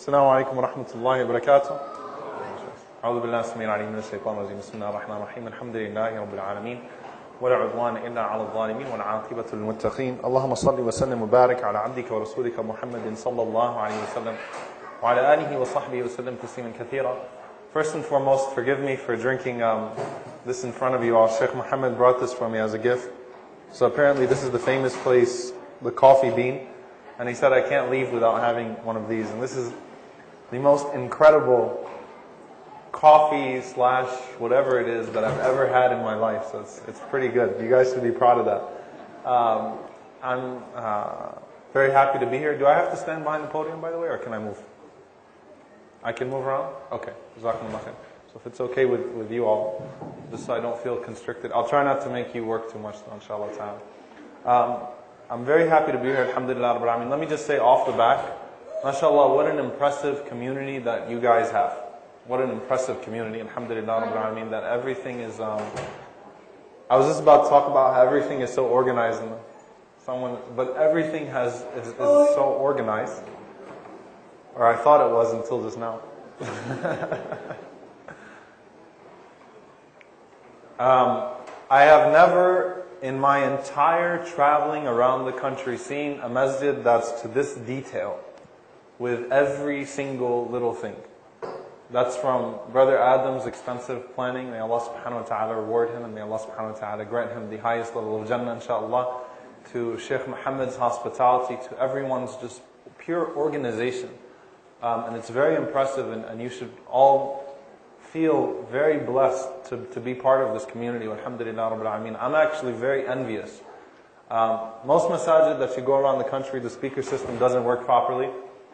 السلام عليكم ورحمة الله وبركاته. أعوذ بالله السميع العليم من الشيطان الرجيم. بسم الله الرحمن الرحيم. الحمد لله رب العالمين ولا عدوان إلا على الظالمين والعاقبة للمتقين. اللهم صل وسلم وبارك على عبدك ورسولك محمد صلى الله عليه وسلم وعلى آله وصحبه وسلم تسليما كثيرا. First and foremost, forgive me for drinking this in front of you all. Sheikh Muhammad brought this for me as a gift. So apparently this is the famous place, the Coffee Bean. And he said I can't leave without having one of these. And this is the most incredible coffee slash whatever it is that I've ever had in my life. So it's pretty good. You guys should be proud of that. I'm very happy to be here. Do I have to stand behind the podium, by the way, or can I move? I can move around? Okay. Jazakumullah khair. So if it's okay with you all, just so I don't feel constricted. I'll try not to make you work too much, inshallah ta'ala. I'm very happy to be here, alhamdulillah rabbil alameen. Let me just say off the back, mashallah, what an impressive community that you guys have. What an impressive community, alhamdulillah rabbil alameen, that everything is, I was just about to talk about how everything is so organized, but everything is so organized, or I thought it was until just now. I have never in my entire traveling around the country seen a masjid that's to this detail with every single little thing. That's from Brother Adam's extensive planning. May Allah subhanahu wa ta'ala reward him, and may Allah subhanahu wa ta'ala grant him the highest level of Jannah, inshaAllah. To Sheikh Muhammad's hospitality, to everyone's just pure organization. And it's very impressive, and you should all feel very blessed to be part of this community. Alhamdulillah rabbil alameen. I'm actually very envious. Most masajid that you go around the country, the speaker system doesn't work properly.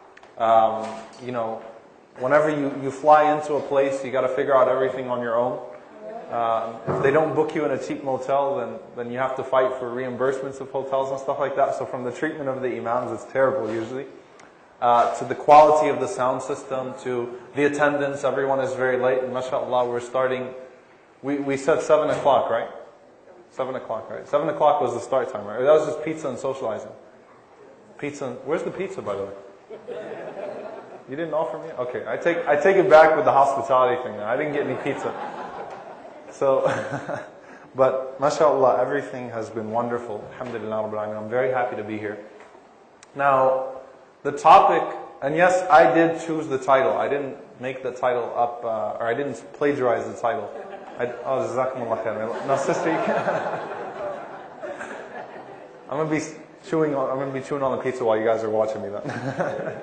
Whenever you fly into a place, you got to figure out everything on your own. If they don't book you in a cheap motel, then you have to fight for reimbursements of hotels and stuff like that. So from the treatment of the imams, it's terrible usually. To the quality of the sound system, to the attendance, everyone is very late, and mashallah, we're starting, we said 7 o'clock, right? 7 o'clock, right? 7 o'clock was the start time, right? That was just pizza and socializing. Where's the pizza, by the way? You didn't offer me? Okay, I take it back with the hospitality thing. I didn't get any pizza. So, but mashallah, everything has been wonderful. Alhamdulillah rabbil alameen. I'm very happy to be here. Now, the topic, and yes, I did choose the title. I didn't make the title up, or I didn't plagiarize the title. Jazakumullah khair. No, sister, you can't. I'm going to be chewing on the pizza while you guys are watching me then.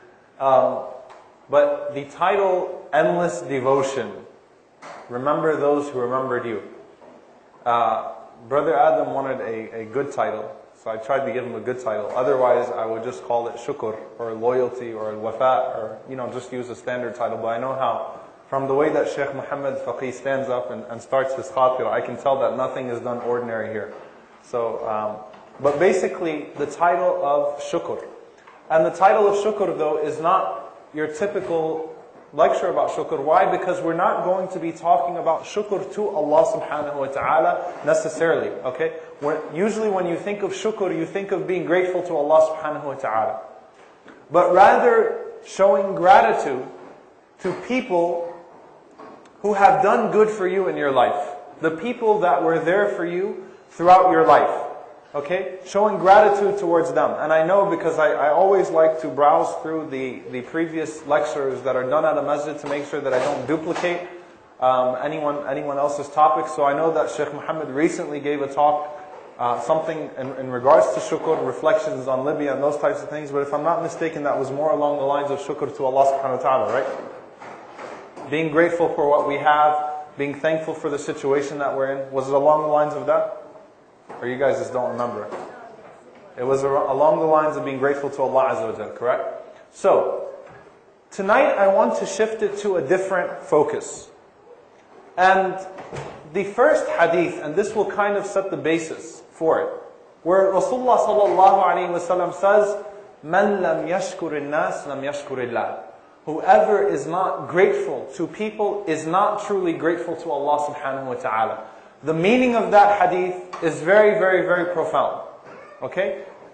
But the title, Endless Devotion. Remember those who remembered you. Brother Adam wanted a good title. So I tried to give him a good title. Otherwise, I would just call it shukr, or loyalty, or wafa, or, just use a standard title. But I know how, from the way that Sheikh Muhammad Faqih stands up and starts his khatira, I can tell that nothing is done ordinary here. So, but basically, the title of shukr. And the title of shukr, though, is not your typical lecture about shukr. Why? Because we're not going to be talking about shukr to Allah subhanahu wa ta'ala necessarily. Okay? Usually when you think of shukr, you think of being grateful to Allah subhanahu wa ta'ala. But rather showing gratitude to people who have done good for you in your life. The people that were there for you throughout your life. Okay? Showing gratitude towards them. And I know because I always like to browse through the previous lectures that are done at a masjid to make sure that I don't duplicate anyone else's topics. So I know that Sheikh Muhammad recently gave a talk, something in regards to shukr, reflections on Libya and those types of things. But if I'm not mistaken, that was more along the lines of shukr to Allah subhanahu wa ta'ala, right? Being grateful for what we have, being thankful for the situation that we're in. Was it along the lines of that? Or you guys just don't remember? It was along the lines of being grateful to Allah Azza wa Jal, correct? So, tonight I want to shift it to a different focus. And the first hadith, and this will kind of set the basis for it, where Rasulullah sallallahu alayhi wa sallam says, "Man lam yashkur al-nas lam yashkur Allah." Whoever is not grateful to people is not truly grateful to Allah subhanahu wa ta'ala. The meaning of that hadith is very, very, very profound. Okay?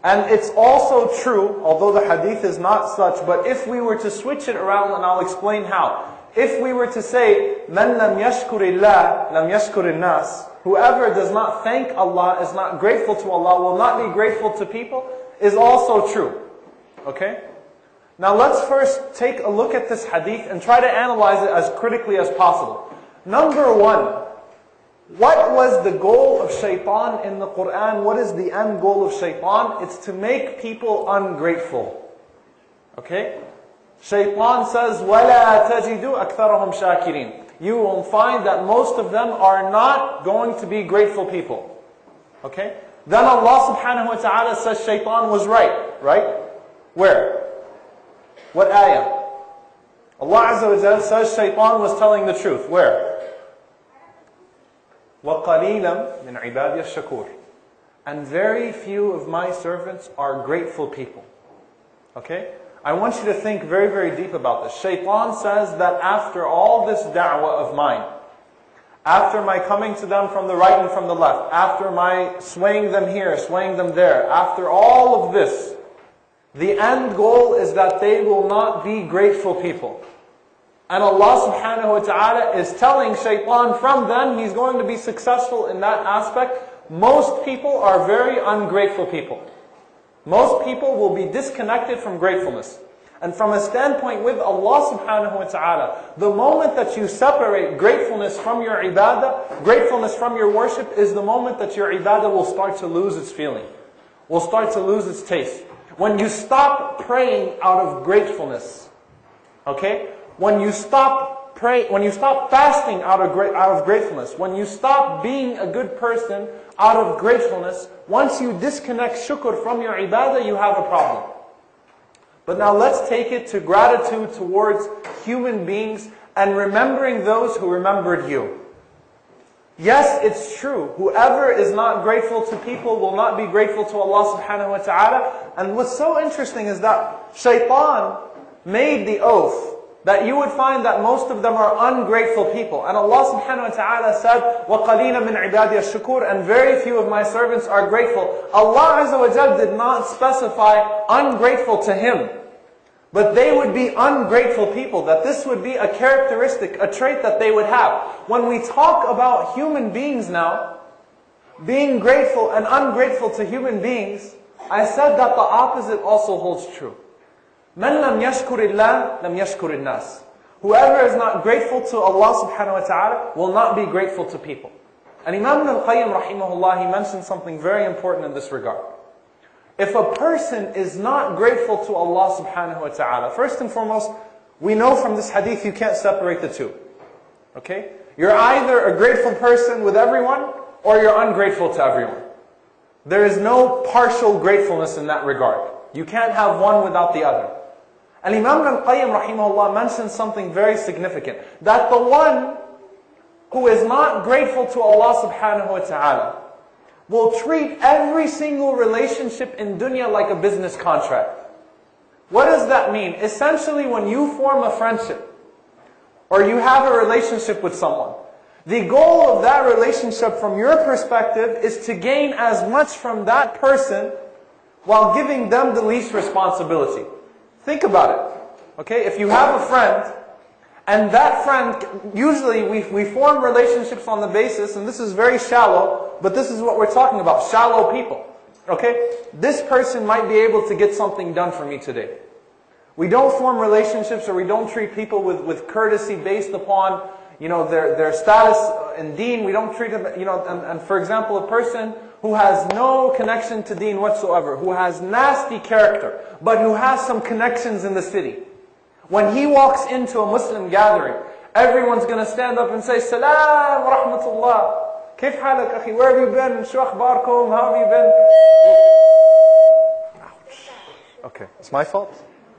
And it's also true, although the hadith is not such, but if we were to switch it around, and I'll explain how. If we were to say, مَنْ لَمْ يَشْكُرِ اللَّهِ لَمْ يَشْكُرِ النَّاسِ, whoever does not thank Allah, is not grateful to Allah, will not be grateful to people, is also true. Okay? Now let's first take a look at this hadith and try to analyze it as critically as possible. Number one, what was the goal of shaitan in the Quran? What is the end goal of shaitan? It's to make people ungrateful. Okay? Shaitan says, وَلَا تَجِدُ أَكْثَرَهُمْ شَاكِرِينَ. You will find that most of them are not going to be grateful people. Okay? Then Allah subhanahu wa ta'ala says shaitan was right. Right? Where? What ayah? Allah Azza wa Jalla says shaitan was telling the truth. Where? وَقَلِيلًا مِنْ عِبَادِيَ الشَّكُورِ. And very few of my servants are grateful people. Okay? I want you to think very, very deep about this. Shaitan says that after all this da'wah of mine, after my coming to them from the right and from the left, after my swaying them here, swaying them there, after all of this, the end goal is that they will not be grateful people. And Allah subhanahu wa ta'ala is telling shaitan from them, he's going to be successful in that aspect. Most people are very ungrateful people. Most people will be disconnected from gratefulness. And from a standpoint with Allah subhanahu wa ta'ala, the moment that you separate gratefulness from your ibadah, gratefulness from your worship, is the moment that your ibadah will start to lose its feeling, will start to lose its taste. When you stop praying out of gratefulness, okay? When you stop fasting out of gratefulness, when you stop being a good person out of gratefulness, once you disconnect shukr from your ibadah, you have a problem. But now let's take it to gratitude towards human beings and remembering those who remembered you. Yes, it's true. Whoever is not grateful to people will not be grateful to Allah subhanahu wa ta'ala. And what's so interesting is that shaitan made the oath that you would find that most of them are ungrateful people. And Allah subhanahu wa ta'ala said, وَقَلِيلًا مِنْ عِبَادِيَ الشُّكُورِ, and very few of my servants are grateful. Allah Azza wa Jal did not specify ungrateful to Him. But they would be ungrateful people, that this would be a characteristic, a trait that they would have. When we talk about human beings now, being grateful and ungrateful to human beings, I said that the opposite also holds true. مَنْ لَمْ يَشْكُرِ اللَّهِ لَمْ يَشْكُرِ النَّاسِ. Whoever is not grateful to Allah subhanahu wa ta'ala will not be grateful to people. And Imam al-Qayyim rahimahullah, he mentioned something very important in this regard. If a person is not grateful to Allah subhanahu wa ta'ala, first and foremost, we know from this hadith you can't separate the two. Okay? You're either a grateful person with everyone, or you're ungrateful to everyone. There is no partial gratefulness in that regard. You can't have one without the other. And Imam al-Qayyim rahimahullah mentioned something very significant. That the one who is not grateful to Allah subhanahu wa ta'ala will treat every single relationship in dunya like a business contract. What does that mean? Essentially, when you form a friendship, or you have a relationship with someone, the goal of that relationship from your perspective is to gain as much from that person while giving them the least responsibility. Think about it. Okay, if you have a friend, and that friend, usually we form relationships on the basis, and this is very shallow, but this is what we're talking about, shallow people. Okay, this person might be able to get something done for me today. We don't form relationships, or we don't treat people with courtesy based upon, their status in deen. We don't treat them, and for example, a person who has no connection to deen whatsoever, who has nasty character, but who has some connections in the city. When he walks into a Muslim gathering, everyone's going to stand up and say, Salam wa rahmatullah. Kif halak, akhi? Where have you been? Shu akhbarkum? How have you been? Ouch. Okay, it's my fault?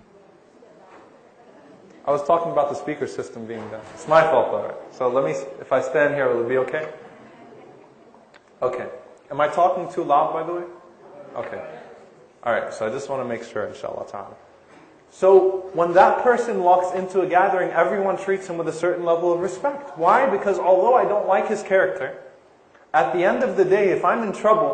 I was talking about the speaker system being done. It's my fault, alright. So let me, if I stand here, will it be okay? Okay. Am I talking too loud, by the way? Okay. Alright, so I just want to make sure, inshallah ta'ala. So, when that person walks into a gathering, everyone treats him with a certain level of respect. Why? Because although I don't like his character, at the end of the day, if I'm in trouble,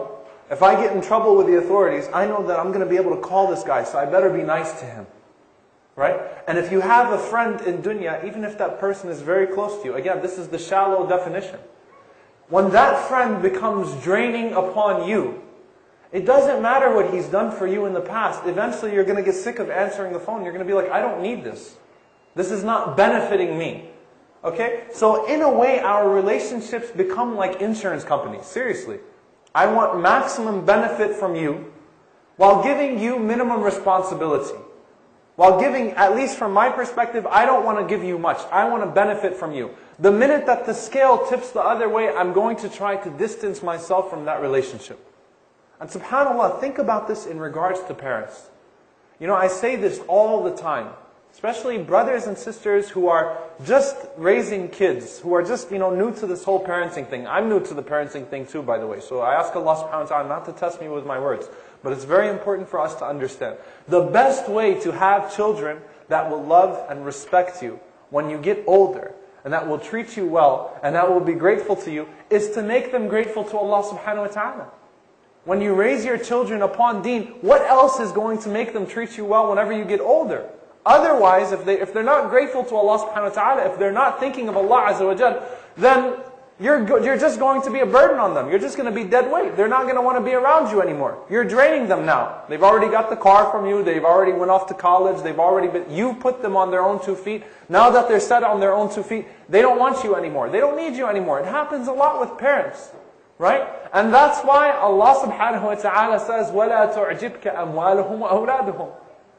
If I get in trouble with the authorities, I know that I'm going to be able to call this guy, so I better be nice to him. Right? And if you have a friend in dunya, even if that person is very close to you, again, this is the shallow definition. When that friend becomes draining upon you, it doesn't matter what he's done for you in the past. Eventually you're going to get sick of answering the phone. You're going to be like, I don't need this. This is not benefiting me. Okay? So in a way, our relationships become like insurance companies. Seriously. I want maximum benefit from you while giving you minimum responsibility. While giving, at least from my perspective, I don't want to give you much. I want to benefit from you. The minute that the scale tips the other way, I'm going to try to distance myself from that relationship. And subhanAllah, think about this in regards to parents. You know, I say this all the time. Especially brothers and sisters who are just raising kids, who are just, new to this whole parenting thing. I'm new to the parenting thing too, by the way. So I ask Allah subhanahu wa ta'ala not to test me with my words. But it's very important for us to understand. The best way to have children that will love and respect you when you get older, and that will treat you well, and that will be grateful to you, is to make them grateful to Allah subhanahu wa ta'ala. When you raise your children upon deen, what else is going to make them treat you well whenever you get older? Otherwise, if they're not grateful to Allah subhanahu wa ta'ala, if they're not thinking of Allah azza wa jal, then you're just going to be a burden on them. You're just going to be dead weight. They're not going to want to be around you anymore. You're draining them now. They've already got the car from you. They've already went off to college. You put them on their own 2 feet. Now that they're set on their own 2 feet, they don't want you anymore. They don't need you anymore. It happens a lot with parents. Right? And that's why Allah subhanahu wa ta'ala says, وَلَا تُعْجِبْكَ أَمْوَالُهُمْ وَأَوْلَادُهُم.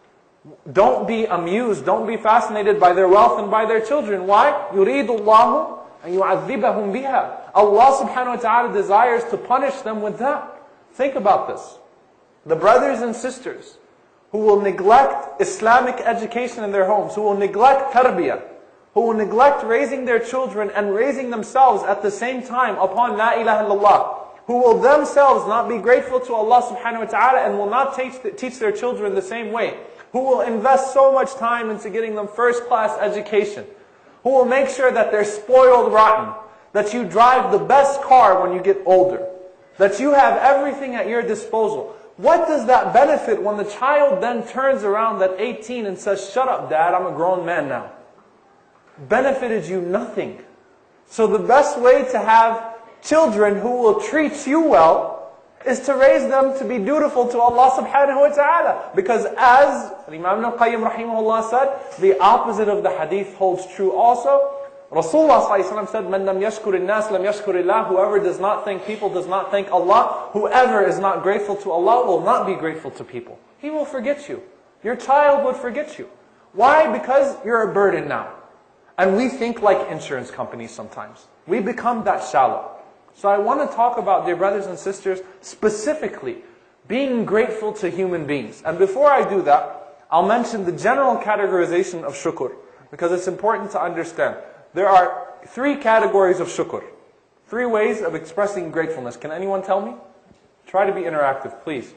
Don't be amused, don't be fascinated by their wealth and by their children. Why? يُرِيدُ اللَّهُ أَن يُعَذِّبَهُم بِهَا. Allah subhanahu wa ta'ala desires to punish them with that. Think about this. The brothers and sisters who will neglect Islamic education in their homes, who will neglect tarbiyah, who will neglect raising their children and raising themselves at the same time upon La ilaha illallah, who will themselves not be grateful to Allah subhanahu wa ta'ala and will not teach their children the same way, who will invest so much time into getting them first-class education, who will make sure that they're spoiled rotten, that you drive the best car when you get older, that you have everything at your disposal. What does that benefit when the child then turns around at 18 and says, "Shut up, Dad, I'm a grown man now"? Benefited you nothing. So the best way to have children who will treat you well is to raise them to be dutiful to Allah subhanahu wa ta'ala. Because as Imam al-Qayyim rahimahullah said, the opposite of the hadith holds true also. Rasulullah sallallahu alayhi wa sallam said, "Man lam yashkur al-nas lam yashkur Allah." Whoever does not thank people does not thank Allah. Whoever is not grateful to Allah will not be grateful to people. He will forget you. Your child would forget you. Why? Because you're a burden now. And we think like insurance companies sometimes. We become that shallow. So I want to talk about, dear brothers and sisters, specifically being grateful to human beings. And before I do that, I'll mention the general categorization of shukr, because it's important to understand. There are 3 categories of shukr. 3 ways of expressing gratefulness. Can anyone tell me? Try to be interactive, please.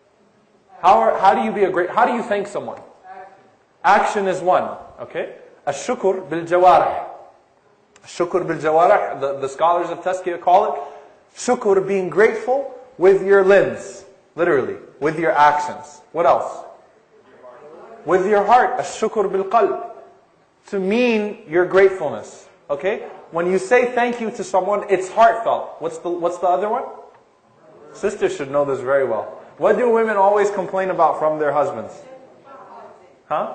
How do you thank someone? Action is one. Okay? الشكر بالجوارح. الشكر بالجوارح, the scholars of Tazkiyah call it shukr, being grateful with your limbs, literally, with your actions. What else? With your heart. الشكر بالقلب, to mean your gratefulness. Okay? When you say thank you to someone, it's heartfelt. What's the other one? Sisters should know this very well. What do women always complain about from their husbands? Huh?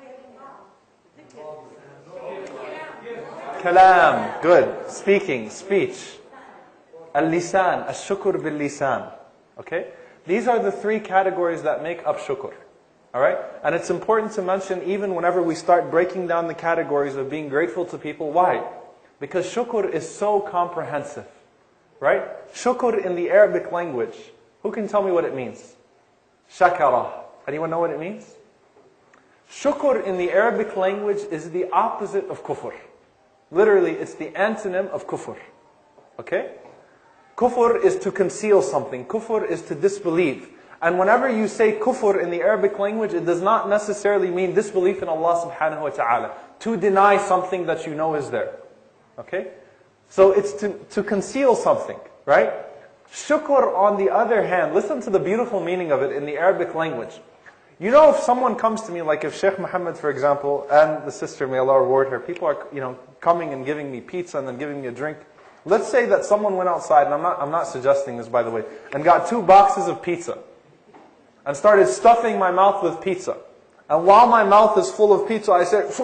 Kalam, good. Speaking, speech. Al-lisan, al-shukr bil-lisan. Okay? These are the 3 categories that make up shukr. Alright? And it's important to mention even whenever we start breaking down the categories of being grateful to people. Why? Because shukr is so comprehensive. Right? Shukr in the Arabic language. Who can tell me what it means? Shakara. Anyone know what it means? Shukr in the Arabic language is the opposite of kufr. Literally, it's the antonym of kufr. Okay? Kufr is to conceal something. Kufr is to disbelieve. And whenever you say kufr in the Arabic language, it does not necessarily mean disbelief in Allah subhanahu wa ta'ala. To deny something that you know is there. Okay? So it's to conceal something, right? Shukr, on the other hand, listen to the beautiful meaning of it in the Arabic language. You know, if someone comes to me, like if Sheikh Muhammad, for example, and the sister, may Allah reward her, people are, coming and giving me pizza and then giving me a drink. Let's say that someone went outside, and I'm not suggesting this, by the way, and got 2 boxes of pizza and started stuffing my mouth with pizza. And while my mouth is full of pizza, I say,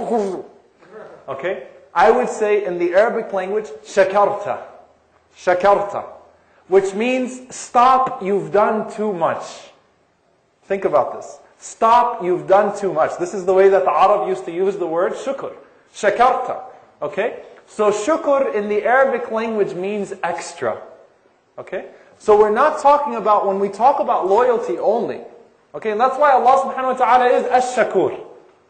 okay? I would say in the Arabic language, shakarta. Shakarta. Which means, stop, you've done too much. Think about this. Stop, you've done too much. This is the way that the Arab used to use the word shukr. Shakarta. Okay? So shukr in the Arabic language means extra. Okay? So we're not talking about, when we talk about loyalty only. Okay? And that's why Allah subhanahu wa ta'ala is ash-shakur.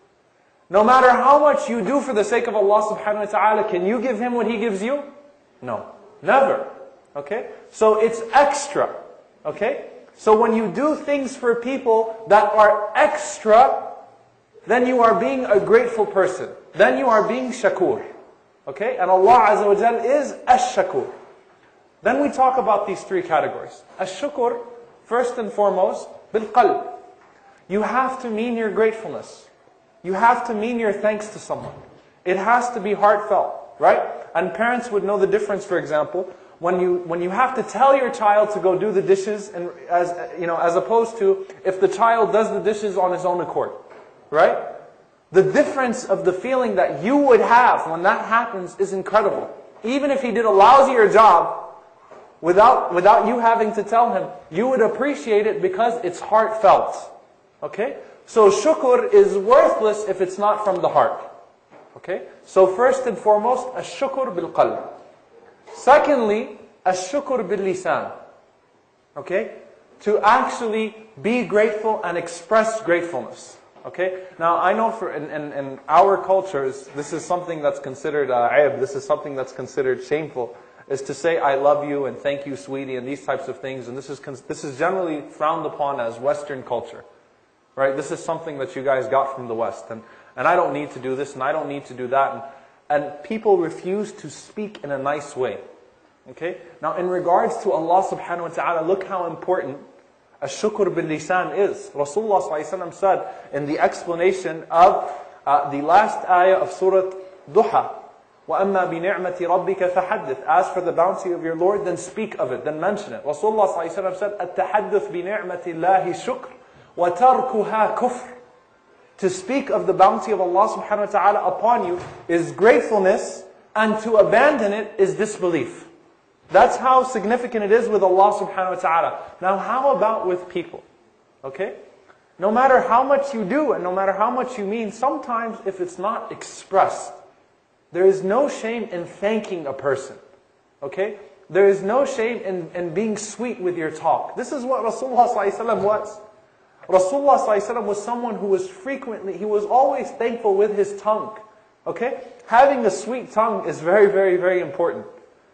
No matter how much you do for the sake of Allah subhanahu wa ta'ala, can you give Him what He gives you? No. Never. Okay? So it's extra. Okay? So when you do things for people that are extra, then you are being a grateful person. Then you are being shakur. Okay? And Allah Azza wa Jal is ash-shakur. Then we talk about these 3 categories. Ash-shukur, first and foremost, bil-qalb. You have to mean your gratefulness. You have to mean your thanks to someone. It has to be heartfelt, right? And parents would know the difference, for example, when you have to tell your child to go do the dishes, and as opposed to if the child does the dishes on his own accord, right? The difference of the feeling that you would have when that happens is incredible. Even if he did a lousier job, without you having to tell him, you would appreciate it because it's heartfelt. Okay? So shukr is worthless if it's not from the heart. Okay? So first and foremost, ash-shukr bil-qalb. Secondly, ash-shukr bil-lisan. Okay? To actually be grateful and express gratefulness. Okay? Now, I know in our cultures, this is something that's considered aib, this is something that's considered shameful, is to say, I love you and thank you, sweetie, and these types of things. And this is generally frowned upon as Western culture. Right? This is something that you guys got from the West. And I don't need to do this, and I don't need to do that. And people refuse to speak in a nice way. Okay? Now, in regards to Allah subhanahu wa ta'ala, look how important ash-shukr bil-lisan is. Rasulullah sallallahu alayhi wa sallam said in the explanation of the last ayah of Surah Duha, وَأَمَّا بِنِعْمَةِ رَبِّكَ فَحَدِّثْ. As for the bounty of your Lord, then speak of it, then mention it. Rasulullah sallallahu alayhi wa sallam said, التحدث بنعمة الله شكر وَتَرْكُهَا كُفْرٌ. To speak of the bounty of Allah subhanahu wa ta'ala upon you is gratefulness, and to abandon it is disbelief. That's how significant it is with Allah subhanahu wa ta'ala. Now how about with people? Okay? No matter how much you do and no matter how much you mean, sometimes if it's not expressed, there is no shame in thanking a person. Okay? There is no shame in being sweet with your talk. This is what Rasulullah sallallahu alaihi wasallam was. Rasulullah sallallahu alaihi wasallam was someone who he was always thankful with his tongue. Okay? Having a sweet tongue is very, very, very important.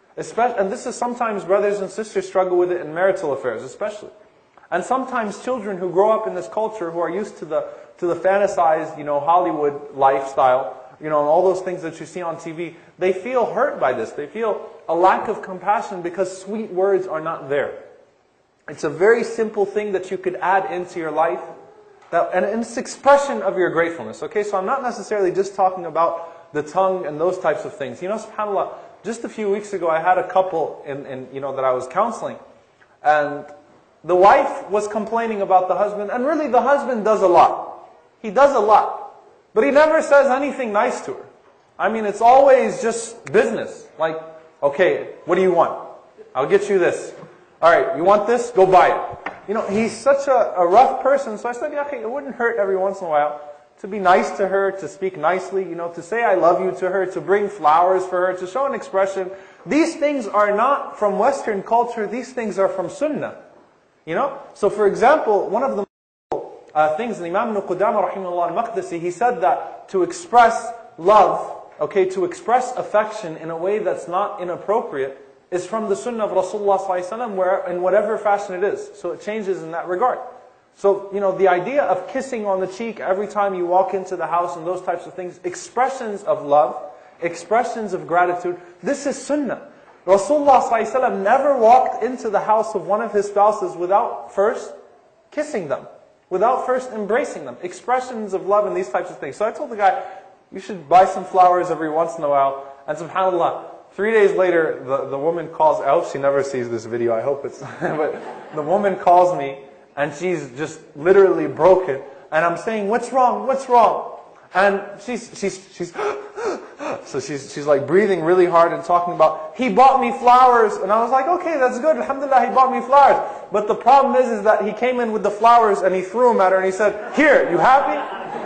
And this is sometimes brothers and sisters struggle with it in marital affairs, especially. And sometimes children who grow up in this culture, who are used to the fantasized, Hollywood lifestyle, and all those things that you see on TV, they feel hurt by this. They feel a lack of compassion because sweet words are not there. It's a very simple thing that you could add into your life, and it's expression of your gratefulness. Okay, so I'm not necessarily just talking about the tongue and those types of things. SubhanAllah, just a few weeks ago, I had a couple that I was counseling, and the wife was complaining about the husband, and really the husband does a lot. He does a lot, but he never says anything nice to her. I mean, it's always just business. Like, okay, what do you want? I'll get you this. All right, you want this? Go buy it. He's such a rough person, so I said, yeah, it wouldn't hurt every once in a while to be nice to her, to speak nicely, to say I love you to her, to bring flowers for her, to show an expression. These things are not from Western culture, these things are from Sunnah. So for example, one of the things, Imam Ibn Qudama rahimahullah al-Maqdisi, he said that to express love, to express affection in a way that's not inappropriate, is from the Sunnah of Rasulullah sallallahu alaihi wasallam, where in whatever fashion it is. So it changes in that regard. So, the idea of kissing on the cheek every time you walk into the house and those types of things, expressions of love, expressions of gratitude, this is Sunnah. Rasulullah ﷺ never walked into the house of one of his spouses without first kissing them, without first embracing them. Expressions of love and these types of things. So I told the guy, you should buy some flowers every once in a while. And subhanAllah, 3 days later, the woman calls out. She never sees this video, I hope it's... but the woman calls me, and she's just literally broken. And I'm saying, what's wrong? What's wrong? And she's so she's like breathing really hard and talking about, he bought me flowers. And I was like, okay, that's good. Alhamdulillah, he bought me flowers. But the problem is that he came in with the flowers and he threw them at her and he said, here, you happy?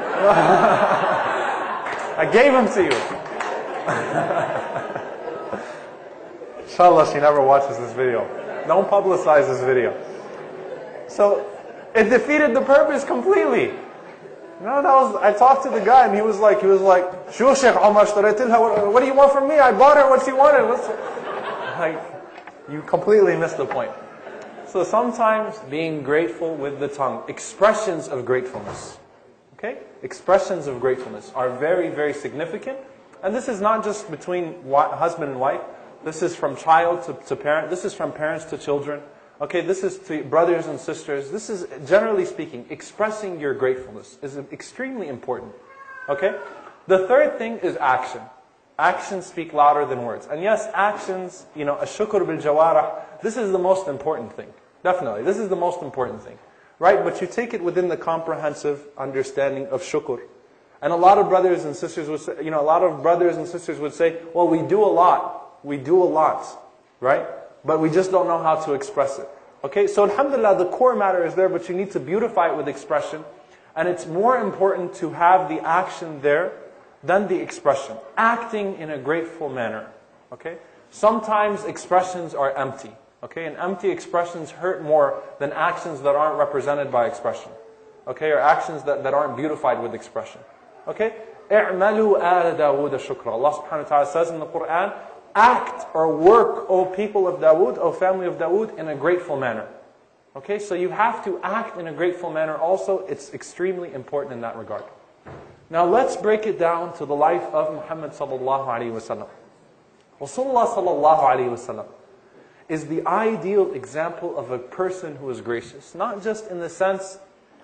I gave them to you. Inshallah, she never watches this video. Don't publicize this video. So it defeated the purpose completely. I talked to the guy and he was like, "Shoo Sheikh Omar, what do you want from me? I bought her what she wanted." Like, you completely missed the point. So sometimes being grateful with the tongue, expressions of gratefulness, okay? Expressions of gratefulness are very, very significant. And this is not just between husband and wife. This is from child to parent. This is from parents to children. Okay, this is to brothers and sisters. This is, generally speaking, expressing your gratefulness is extremely important. Okay? The third thing is action. Actions speak louder than words. And yes, actions, ash-shukr bil-jawarah, this is the most important thing. Definitely, this is the most important thing. Right? But you take it within the comprehensive understanding of shukr. And a lot of brothers and sisters would say, well, we do a lot. We do a lot. Right? But we just don't know how to express it. Okay, so alhamdulillah, the core matter is there, but you need to beautify it with expression. And it's more important to have the action there than the expression. Acting in a grateful manner. Okay, sometimes expressions are empty. Okay, and empty expressions hurt more than actions that aren't represented by expression. Okay, or actions that aren't beautified with expression. Okay, اعملوا آل داود شكرا. Allah subhanahu wa ta'ala says in the Quran, act or work, O people of Dawood, O family of Dawood, in a grateful manner. Okay, so you have to act in a grateful manner also. It's extremely important in that regard. Now let's break it down to the life of Muhammad sallallahu alaihi wasallam. Rasulullah sallallahu alaihi wasallam is the ideal example of a person who is gracious. Not just in the sense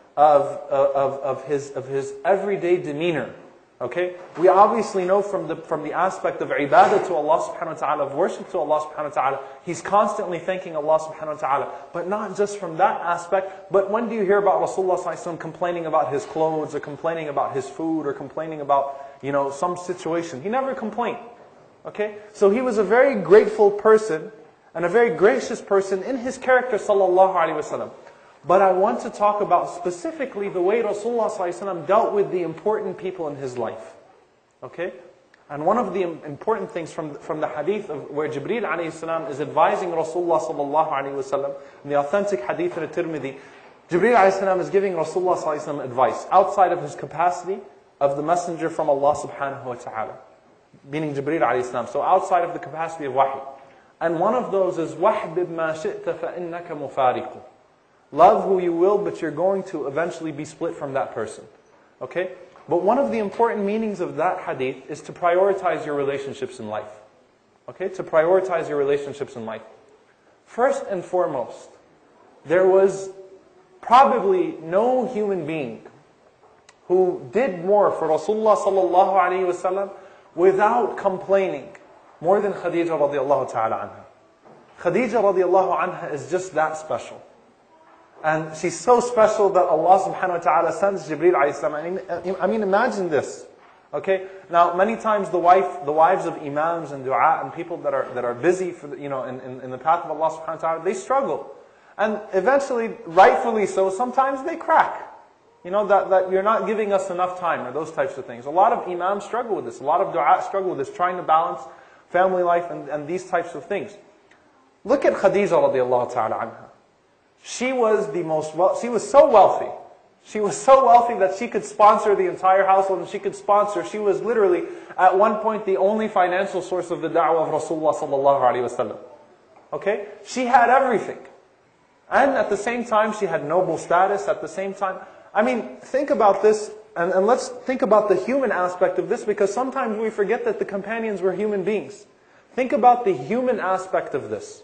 of his everyday demeanor. Okay, we obviously know from the aspect of ibadah to Allah subhanahu wa ta'ala, of worship to Allah subhanahu wa ta'ala, he's constantly thanking Allah subhanahu wa ta'ala. But not just from that aspect, but when do you hear about Rasulullah sallallahu alaihi wasallam complaining about his clothes, or complaining about his food, or complaining about, some situation? He never complained. Okay, so he was a very grateful person, and a very gracious person in his character, sallallahu alaihi wasallam. But I want to talk about specifically the way Rasulullah ﷺ dealt with the important people in his life. Okay? And one of the important things from the hadith of where Jibreel ﷺ is advising Rasulullah ﷺ, in the authentic hadith in Tirmidhi, Jibreel ﷺ is giving Rasulullah ﷺ advice outside of his capacity of the messenger from Allah subhanahu wa ta'ala. Meaning Jibreel ﷺ. So outside of the capacity of wahi. And one of those is وَحْبِبْ مَا شِئْتَ فَإِنَّكَ مُفَارِقُ. Love who you will, but you're going to eventually be split from that person. Okay? But one of the important meanings of that hadith is to prioritize your relationships in life. Okay? To prioritize your relationships in life. First and foremost, there was probably no human being who did more for Rasulullah sallallahu alaihi wasallam without complaining more than Khadija radiallahu ta'ala anha. Khadija radiallahu anha is just that special. And she's so special that Allah subhanahu wa ta'ala sends Jibreel alayhi salam. I mean, imagine this. Okay? Now, many times the wives of imams and dua and people that are busy for in the path of Allah subhanahu wa ta'ala, they struggle. And eventually, rightfully so, sometimes they crack. That you're not giving us enough time, or those types of things. A lot of imams struggle with this. A lot of dua struggle with this, trying to balance family life and these types of things. Look at Khadija radiallahu ta'ala anha. She was so wealthy. She was so wealthy that she could sponsor the entire household, and she was literally, at one point, the only financial source of the da'wah of Rasulullah sallallahu alaihi wasallam. Okay? She had everything. And at the same time, she had noble status at the same time. I mean, think about this, and let's think about the human aspect of this, because sometimes we forget that the companions were human beings. Think about the human aspect of this.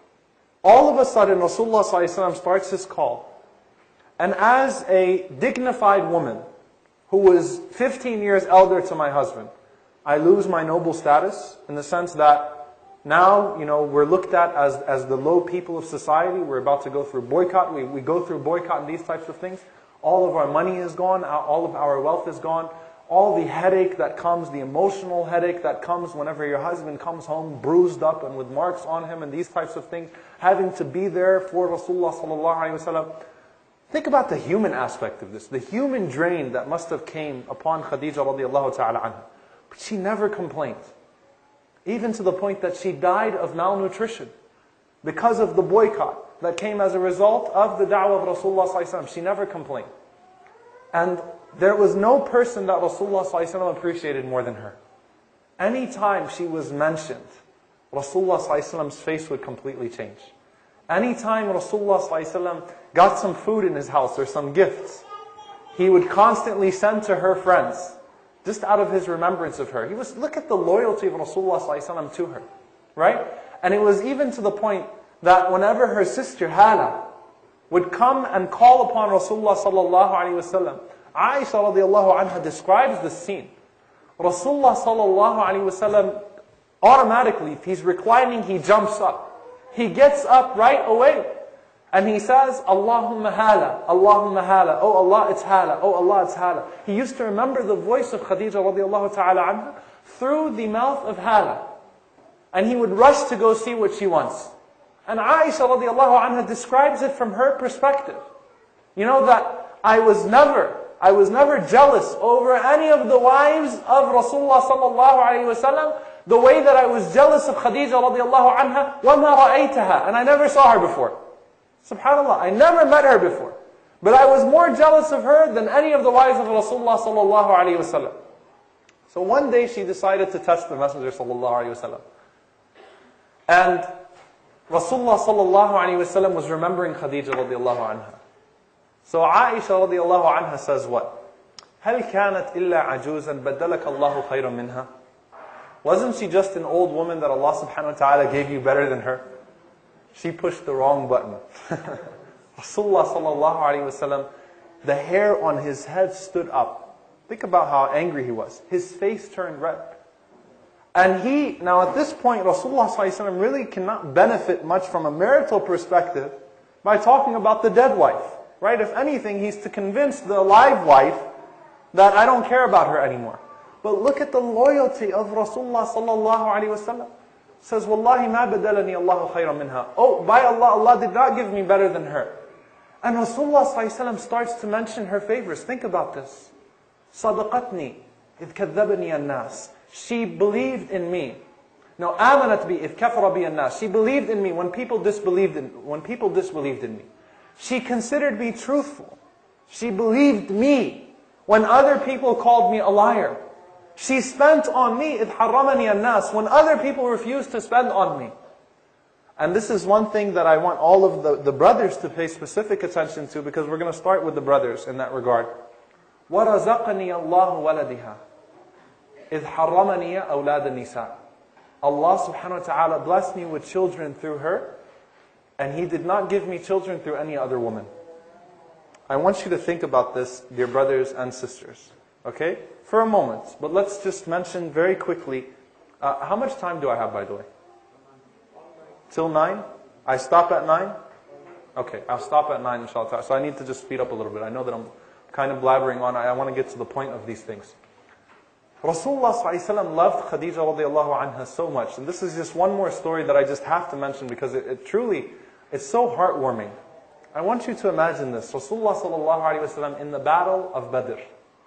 All of a sudden, Rasulullah ﷺ starts his call. And as a dignified woman, who was 15 years elder to my husband, I lose my noble status in the sense that now, we're looked at as the low people of society. We're about to go through boycott. We go through boycott and these types of things. All of our money is gone. All of our wealth is gone. All the headache that comes, the emotional headache that comes whenever your husband comes home bruised up and with marks on him and these types of things, having to be there for Rasulullah sallallahu alaihi wasallam. Think about the human aspect of this, the human drain that must have came upon Khadija radiallahu ta'ala anha. But she never complained. Even to the point that she died of malnutrition because of the boycott that came as a result of the da'wah of Rasulullah sallallahu alaihi wasallam. She never complained. And there was no person that Rasulullah sallallahu alaihi wasallam appreciated more than her. Anytime she was mentioned, Rasulullah sallallahu alaihi wasallam's face would completely change. Anytime Rasulullah sallallahu alaihi wasallam got some food in his house or some gifts, he would constantly send to her friends, just out of his remembrance of her. Look at the loyalty of Rasulullah sallallahu alaihi wasallam to her, right? And it was even to the point that whenever her sister Hala would come and call upon Rasulullah sallallahu alaihi wasallam, Aisha radiallahu anha describes the scene. Rasulullah sallallahu alaihi wasallam automatically, if he's reclining, he jumps up. He gets up right away. And he says, Allahumma hala, Allahumma hala. Oh Allah, it's hala. Oh Allah, it's hala. He used to remember the voice of Khadija radiallahu ta'ala anha through the mouth of hala. And he would rush to go see what she wants. And Aisha radiallahu anha describes it from her perspective. You know that I was never jealous over any of the wives of Rasulullah sallallahu alayhi wasallam the way that I was jealous of Khadija radiallahu anha وَمَا رَأَيْتَهَا. And I never saw her before. SubhanAllah, I never met her before. But I was more jealous of her than any of the wives of Rasulullah sallallahu alayhi wasallam. So one day she decided to test the Messenger sallallahu alayhi wasallam. And Rasulullah sallallahu alayhi wasallam was remembering Khadija radiallahu anha. So Aisha radiallahu anha says what? هَلْ كَانَتْ إِلَّا عَجُوزًا بَدَّلَكَ اللَّهُ خَيْرًا مِنْهَا. Wasn't she just an old woman that Allah subhanahu wa ta'ala gave you better than her? She pushed the wrong button. Rasulullah sallallahu alayhi wasallam, the hair on his head stood up. Think about how angry he was. His face turned red. And now at this point, Rasulullah sallallahu alayhi wasallam really cannot benefit much from a marital perspective by talking about the dead wife. Right? If anything, he's to convince the alive wife that I don't care about her anymore. But look at the loyalty of Rasulullah sallallahu alaihi wasallam. Says, Wallahi ma badalani Allahu khayran minha. Oh, by Allah, Allah did not give me better than her. And Rasulullah sallallahu alaihi wasallam starts to mention her favors. Think about this. Sadaqatni idh kadhabani an-nas. She believed in me. Now, amanat bi idh kafara bi an-nas. She believed in me when people disbelieved in me. She considered me truthful. She believed me when other people called me a liar. She spent on me, إِذْ حَرَّمَنِي النَّاسِ, when other people refused to spend on me. And this is one thing that I want all of the brothers to pay specific attention to, because we're going to start with the brothers in that regard. وَرَزَقَنِي اللَّهُ وَلَدِهَا إِذْ حَرَّمَنِي أَوْلَادَ النِّسَاءِ. Allah subhanahu wa ta'ala blessed me with children through her, and He did not give me children through any other woman. I want you to think about this, dear brothers and sisters. Okay? For a moment. But let's just mention very quickly, how much time do I have, by the way? Till 9? I stop at 9? Okay, I'll stop at 9 inshallah. So I need to just speed up a little bit. I know that I'm kind of blabbering on. I want to get to the point of these things. Rasulullah ﷺ loved Khadija radiallahu anha so much. And this is just one more story that I just have to mention because it truly, it's so heartwarming. I want you to imagine this. Rasulullah ﷺ in the battle of Badr.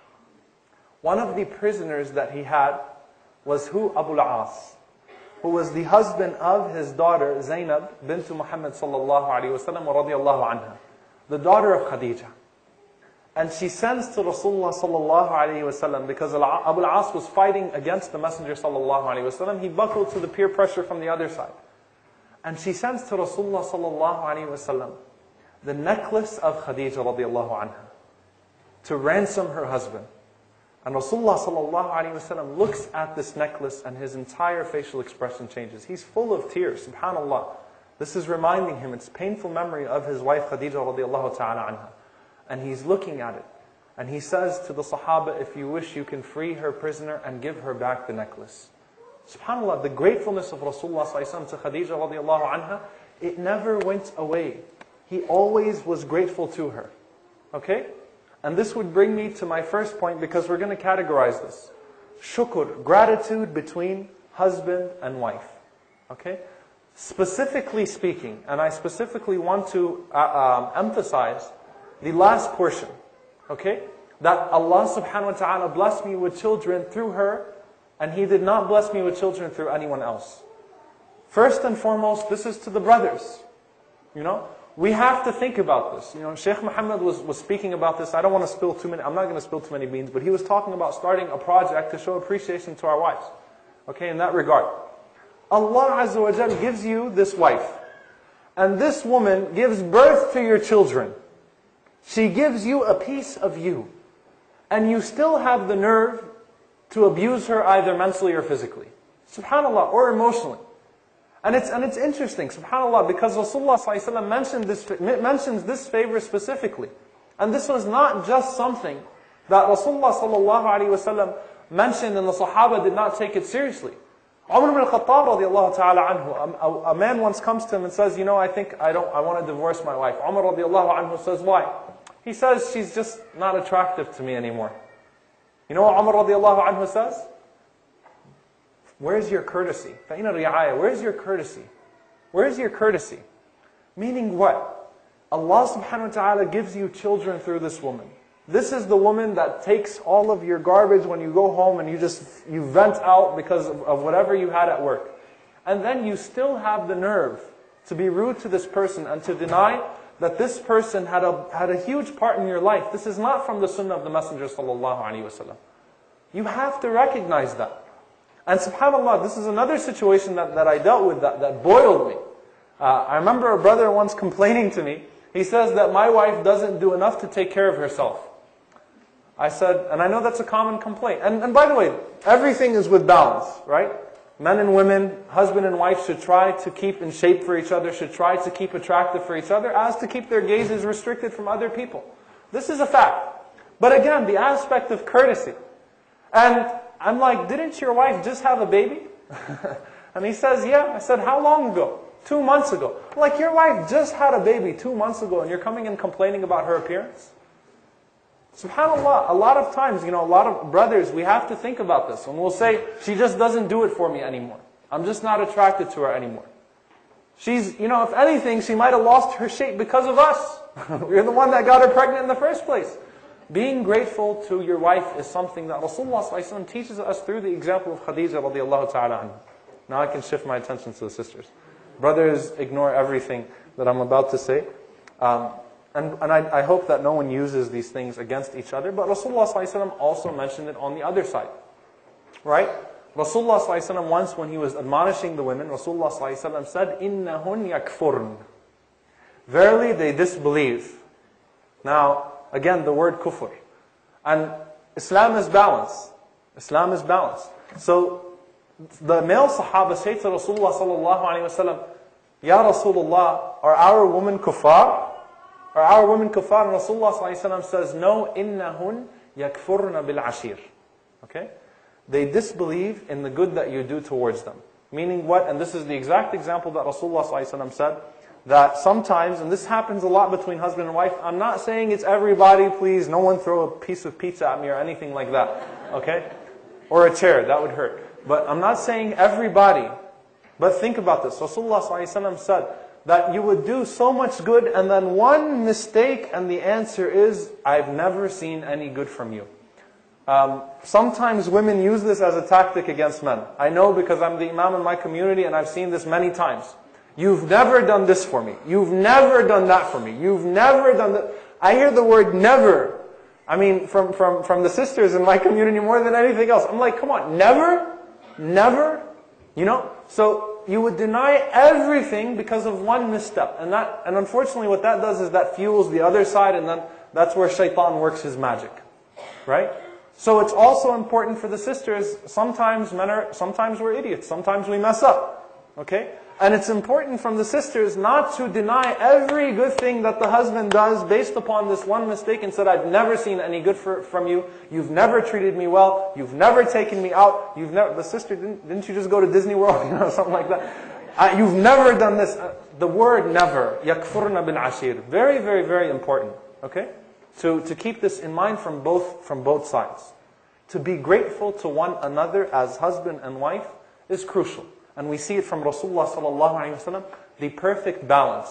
One of the prisoners that he had was who? Abu al-As, who was the husband of his daughter Zainab bint Muhammad sallallahu alayhi wasallam radiyallahu anha, the daughter of Khadija. And she sends to Rasulullah sallallahu alayhi wasallam because Abu al-As was fighting against the Messenger sallallahu alayhi wasallam. He buckled to the peer pressure from the other side. And she sends to Rasulullah sallallahu alayhi wasallam the necklace of Khadija radiyallahu anha to ransom her husband. And Rasulullah sallallahu alaihi wasallam looks at this necklace and his entire facial expression changes. He's full of tears, subhanallah. This is reminding him, it's a painful memory of his wife Khadija radiallahu ta'ala anha. And he's looking at it. And he says to the Sahaba, if you wish, you can free her prisoner and give her back the necklace. SubhanAllah, the gratefulness of Rasulullah sallallahu alaihi wasallam to Khadija radiallahu anha, it never went away. He always was grateful to her. Okay? And this would bring me to my first point, because we're going to categorize this. Shukr, gratitude between husband and wife. Okay? Specifically speaking, and I specifically want to emphasize the last portion. Okay? That Allah subhanahu wa ta'ala blessed me with children through her, and He did not bless me with children through anyone else. First and foremost, this is to the brothers. You know? We have to think about this. You know, Shaykh Muhammad was speaking about this. I don't want to spill too many, I'm not going to spill too many beans, but he was talking about starting a project to show appreciation to our wives. Okay, in that regard. Allah Azza wa Jal gives you this wife. And this woman gives birth to your children. She gives you a piece of you. And you still have the nerve to abuse her either mentally or physically. SubhanAllah, or emotionally. And it's interesting, subhanAllah, because Rasulullah ﷺ mentions this favor specifically. And this was not just something that Rasulullah ﷺ mentioned and the Sahaba did not take it seriously. Umar ibn al-Khattab radiallahu ta'ala anhu, a man once comes to him and says, you know, I want to divorce my wife. Umar radiallahu anhu says, why? He says, she's just not attractive to me anymore. You know what Umar radiallahu anhu says? Where's your courtesy? فَإِنَ الرِّعَايَةِ, where's your courtesy? Where's your courtesy? Meaning what? Allah subhanahu wa ta'ala gives you children through this woman. This is the woman that takes all of your garbage when you go home and you vent out because of whatever you had at work. And then you still have the nerve to be rude to this person and to deny that this person had a huge part in your life. This is not from the sunnah of the Messenger sallallahu alaihi wasallam. You have to recognize that. And subhanAllah, this is another situation that I dealt with that boiled me. I remember a brother once complaining to me. He says that my wife doesn't do enough to take care of herself. I said, and I know that's a common complaint. And by the way, everything is with balance, right? Men and women, husband and wife should try to keep in shape for each other, should try to keep attractive for each other, as to keep their gazes restricted from other people. This is a fact. But again, the aspect of courtesy. And I'm like, didn't your wife just have a baby? And he says, yeah. I said, how long ago? 2 months ago. I'm like, your wife just had a baby 2 months ago and you're coming and complaining about her appearance? SubhanAllah, a lot of times, you know, a lot of brothers, we have to think about this. And we'll say, she just doesn't do it for me anymore. I'm just not attracted to her anymore. She's, you know, if anything, she might have lost her shape because of us. We're the one that got her pregnant in the first place. Being grateful to your wife is something that Rasulullah ﷺ teaches us through the example of Khadija radiallahu ta'ala anha. Now I can shift my attention to the sisters. Brothers, ignore everything that I'm about to say. And I hope that no one uses these things against each other. But Rasulullah ﷺ also mentioned it on the other side. Right? Rasulullah ﷺ once when he was admonishing the women, Rasulullah ﷺ said, إِنَّهُنْ يَكْفُرْنَ. Verily they disbelieve. Now, again, the word kufr. And Islam is balance. Islam is balance. So, the male Sahaba say to Rasulullah sallallahu alayhi wa sallam, Ya Rasulullah, are our women kuffar? Are our women kuffar? And Rasulullah sallallahu alayhi wa sallam says, no, innahun yakfurna bil ashir. Okay? They disbelieve in the good that you do towards them. Meaning what? And this is the exact example that Rasulullah sallallahu alayhi wa sallam said, that sometimes, and this happens a lot between husband and wife, I'm not saying it's everybody, please, no one throw a piece of pizza at me or anything like that, okay? Or a chair, that would hurt. But I'm not saying everybody, but think about this. Rasulullah ﷺ said that you would do so much good and then one mistake and the answer is, I've never seen any good from you. Sometimes women use this as a tactic against men. I know because I'm the imam in my community and I've seen this many times. You've never done this for me. You've never done that for me. You've never done that. I hear the word never. I mean, from the sisters in my community more than anything else. I'm like, come on, never? Never? You know? So you would deny everything because of one misstep. And unfortunately what that does is that fuels the other side and then that's where shaitan works his magic. Right? So it's also important for the sisters, sometimes we're idiots, sometimes we mess up. Okay? And it's important from the sisters not to deny every good thing that the husband does based upon this one mistake and said, I've never seen any good from you, you've never treated me well, you've never taken me out, the sister, didn't you just go to Disney World, something like that. You've never done this. The word never, يَكْفُرْنَ بِالْعَشِيرِ. Very, very, very important. Okay? To keep this in mind from both sides. To be grateful to one another as husband and wife is crucial. And we see it from Rasulullah sallallahu alaihi wasallam, the perfect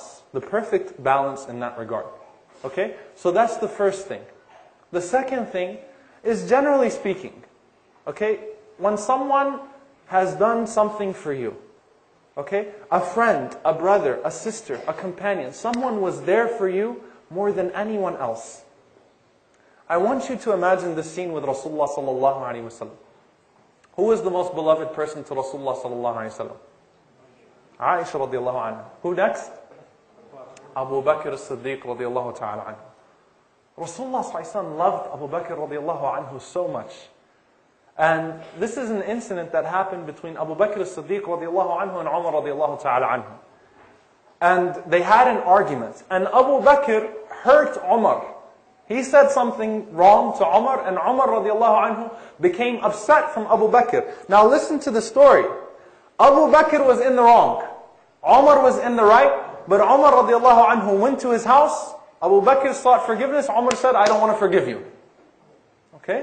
balance in that regard. Okay? So that's the first thing. The second thing is, generally speaking, okay, when someone has done something for you, okay, a friend, a brother, a sister, a companion, someone was there for you more than anyone else. I want you to imagine the scene with Rasulullah sallallahu alaihi wasallam. Who is the most beloved person to Rasulullah sallallahu alaihi wasallam? Aisha radiallahu anha. Who next? Abu Bakr as-Siddiq radiallahu ta'ala anhu. Rasulullah sallallahu alaihi wasallam loved Abu Bakr radiallahu anhu so much. And this is an incident that happened between Abu Bakr as-Siddiq radiallahu anhu and Umar radiallahu ta'ala anhu. And they had an argument. And Abu Bakr hurt Umar. He said something wrong to Umar, and Umar radiallahu anhu became upset from Abu Bakr. Now listen to the story. Abu Bakr was in the wrong. Umar was in the right, but Umar radiallahu anhu went to his house. Abu Bakr sought forgiveness. Umar said, I don't want to forgive you. Okay?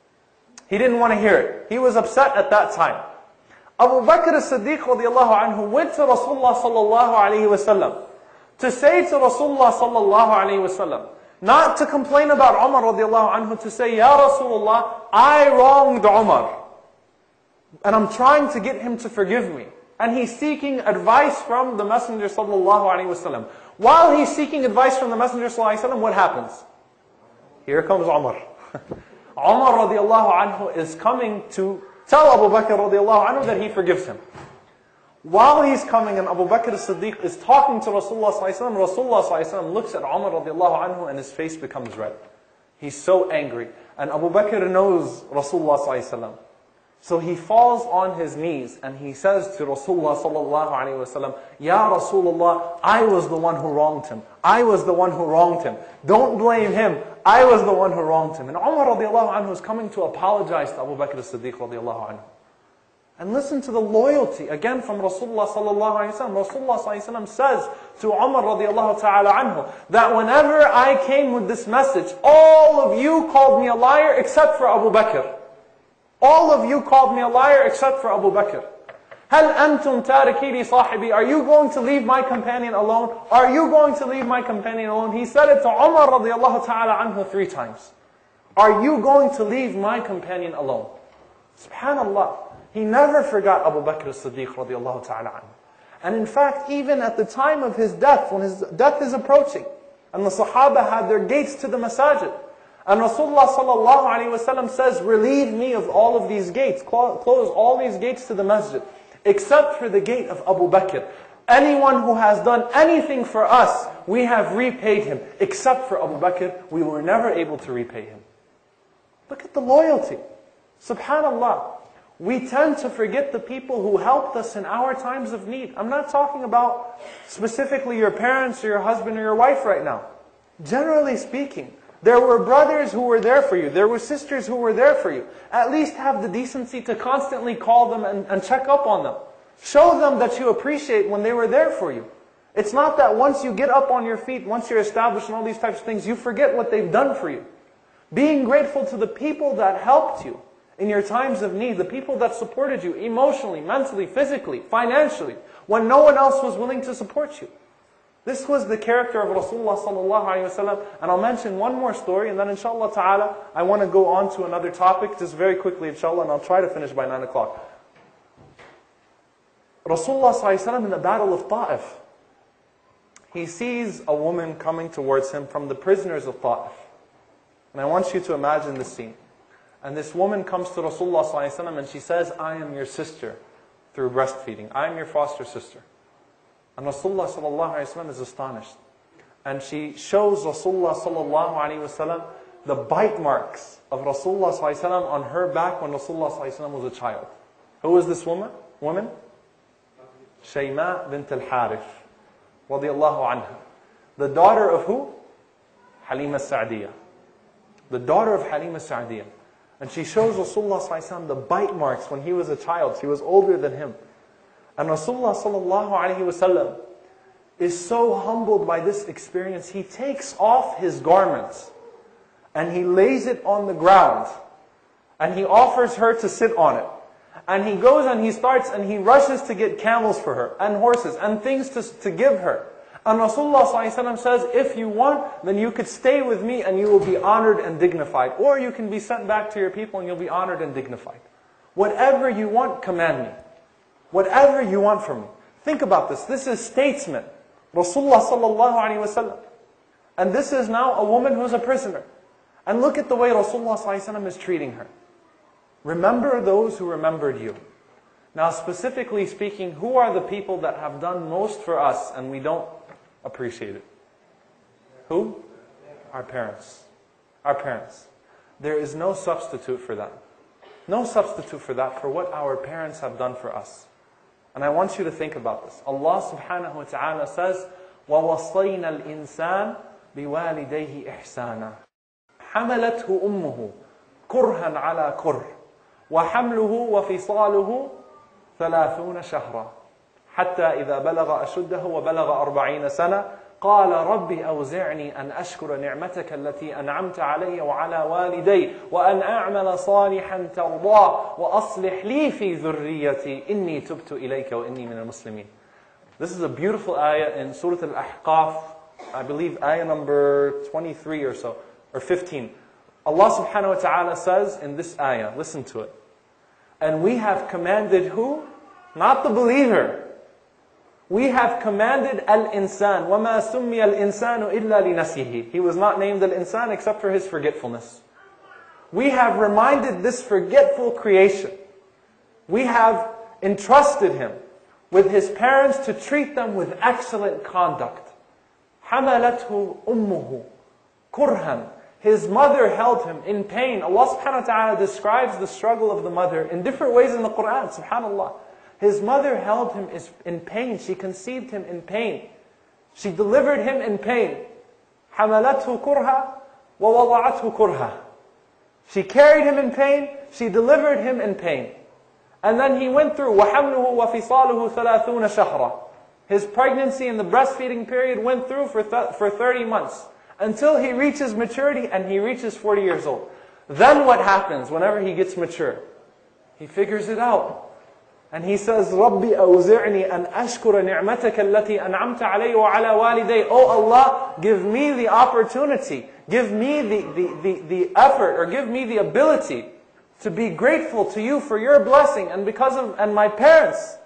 He didn't want to hear it. He was upset at that time. Abu Bakr as-Siddiq radiallahu anhu went to Rasulullah sallallahu alayhi wasallam to say to Rasulullah sallallahu alayhi wasallam, not to complain about Umar radiallahu anhu, to say, Ya Rasulullah, I wronged Umar. And I'm trying to get him to forgive me. And he's seeking advice from the Messenger sallallahu alaihi wasallam. While he's seeking advice from the Messenger sallallahu alaihi wasallam, what happens? Here comes Umar. Umar radiallahu anhu is coming to tell Abu Bakr radiallahu anhu that he forgives him. While he's coming and Abu Bakr as-Siddiq is talking to Rasulullah sallallahu alaihi wasallam, Rasulullah sallallahu alaihi wasallam looks at Umar radiallahu anhu and his face becomes red. He's so angry. And Abu Bakr knows Rasulullah sallallahu alaihi wasallam. So he falls on his knees and he says to Rasulullah sallallahu alaihi wasallam, Ya Rasulullah, I was the one who wronged him. I was the one who wronged him. Don't blame him. I was the one who wronged him. And Umar radiallahu anhu is coming to apologize to Abu Bakr as-Siddiq radiallahu anhu. And listen to the loyalty, again from Rasulullah sallallahu alaihi wasallam. Rasulullah sallallahu alaihi wasallam says to Umar radiallahu ta'ala anhu, that whenever I came with this message, all of you called me a liar except for Abu Bakr. All of you called me a liar except for Abu Bakr. هَلْ أَنْتُمْ تَارِكِي لِي صَاحِبِي. Are you going to leave my companion alone? Are you going to leave my companion alone? He said it to Umar radiallahu ta'ala anhu 3 times. Are you going to leave my companion alone? SubhanAllah. He never forgot Abu Bakr as-Siddiq radiallahu ta'ala anhu. And in fact, even at the time of his death, when his death is approaching, and the Sahaba had their gates to the masajid, and Rasulullah sallallahu alaihi wasallam says, relieve me of all of these gates, close all these gates to the masjid, except for the gate of Abu Bakr. Anyone who has done anything for us, we have repaid him. Except for Abu Bakr, we were never able to repay him. Look at the loyalty. SubhanAllah. We tend to forget the people who helped us in our times of need. I'm not talking about specifically your parents or your husband or your wife right now. Generally speaking, there were brothers who were there for you. There were sisters who were there for you. At least have the decency to constantly call them and check up on them. Show them that you appreciate when they were there for you. It's not that once you get up on your feet, once you're established in all these types of things, you forget what they've done for you. Being grateful to the people that helped you in your times of need, the people that supported you emotionally, mentally, physically, financially, when no one else was willing to support you. This was the character of Rasulullah sallallahu alaihi wasallam. And I'll mention one more story, and then inshallah ta'ala, I want to go on to another topic, just very quickly inshallah, and I'll try to finish by 9 o'clock. Rasulullah sallallahu alaihi wasallam in the battle of Ta'if, he sees a woman coming towards him from the prisoners of Ta'if. And I want you to imagine the scene. And this woman comes to Rasulullah sallallahu alaihi wasallam and she says, I am your sister through breastfeeding. I am your foster sister. And Rasulullah sallallahu alaihi wasallam is astonished. And she shows Rasulullah sallallahu alaihi wasallam the bite marks of Rasulullah ﷺ on her back when Rasulullah ﷺ was a child. Who was this woman? Shayma bint al-Harith, radiyallahu anha. The daughter of who? Halima Sa'diyah. The daughter of Halima Sa'diyah. And she shows Rasulullah ﷺ the bite marks when he was a child. She was older than him. And Rasulullah ﷺ is so humbled by this experience, he takes off his garments and he lays it on the ground and he offers her to sit on it. And he goes and he rushes to get camels for her and horses and things to give her. And Rasulullah ﷺ says, if you want, then you could stay with me and you will be honored and dignified. Or you can be sent back to your people and you'll be honored and dignified. Whatever you want, command me. Whatever you want from me. Think about this. This is statesman. Rasulullah ﷺ. And this is now a woman who's a prisoner. And look at the way Rasulullah ﷺ is treating her. Remember those who remembered you. Now specifically speaking, who are the people that have done most for us and we don't appreciate it? Who? Our parents. Our parents. There is no substitute for that. No substitute for that, for what our parents have done for us. And I want you to think about this. Allah subhanahu wa ta'ala says, وَوَصَّيْنَا الْإِنسَانِ بِوَالِدَيْهِ إِحْسَانًا حَمَلَتْهُ أُمُّهُ كُرْهًا عَلَى كُرْهٍ وَحَمْلُهُ وَفِصَالُهُ 30 شهرا حتى إذا بلغ أشده وبلغ 40 سنة قال ربي أوزعني أن أشكر نعمتك التي أنعمت علي وعلى والدي وأن أعمل صالحا ترضاه وأصلح لي في ذريتي إني تبت إليك وإني من المسلمين. This is a beautiful ayah in Surah Al-Ahqaf, I believe ayah number 23 or so, or 15. Allah subhanahu wa ta'ala says in this ayah, listen to it. And we have commanded who? Not the believer. We have commanded al-insan. وَمَا سُمِّيَ الْإِنسَانُ إِلَّا لِنَسْيِهِ. He was not named al-insan except for his forgetfulness. We have reminded this forgetful creation. We have entrusted him with his parents to treat them with excellent conduct. حَمَلَتْهُ أُمُّهُ كُرْهًا. His mother held him in pain. Allah subhanahu wa ta'ala describes the struggle of the mother in different ways in the Quran, subhanAllah. His mother held him in pain. She conceived him in pain. She delivered him in pain. حَمَلَتْهُ كُرْهًا وَوَضَعَتْهُ كُرْهًا. She carried him in pain. She delivered him in pain. And then he went through وَحَمْلُهُ وَفِصَالُهُ 30 شهرا. His pregnancy and the breastfeeding period went through for 30 months. Until he reaches maturity and he reaches 40 years old. Then what happens whenever he gets mature? He figures it out. And he says, رَبِّ أَوْزِعْنِي أَنْ أَشْكُرَ نِعْمَتَكَ الَّتِي أَنْعَمْتَ عَلَيَّ وَعَلَى وَالِدَيَّ. Oh Allah, give me the opportunity, give me the effort, or give me the ability to be grateful to you for your blessing and and my parents.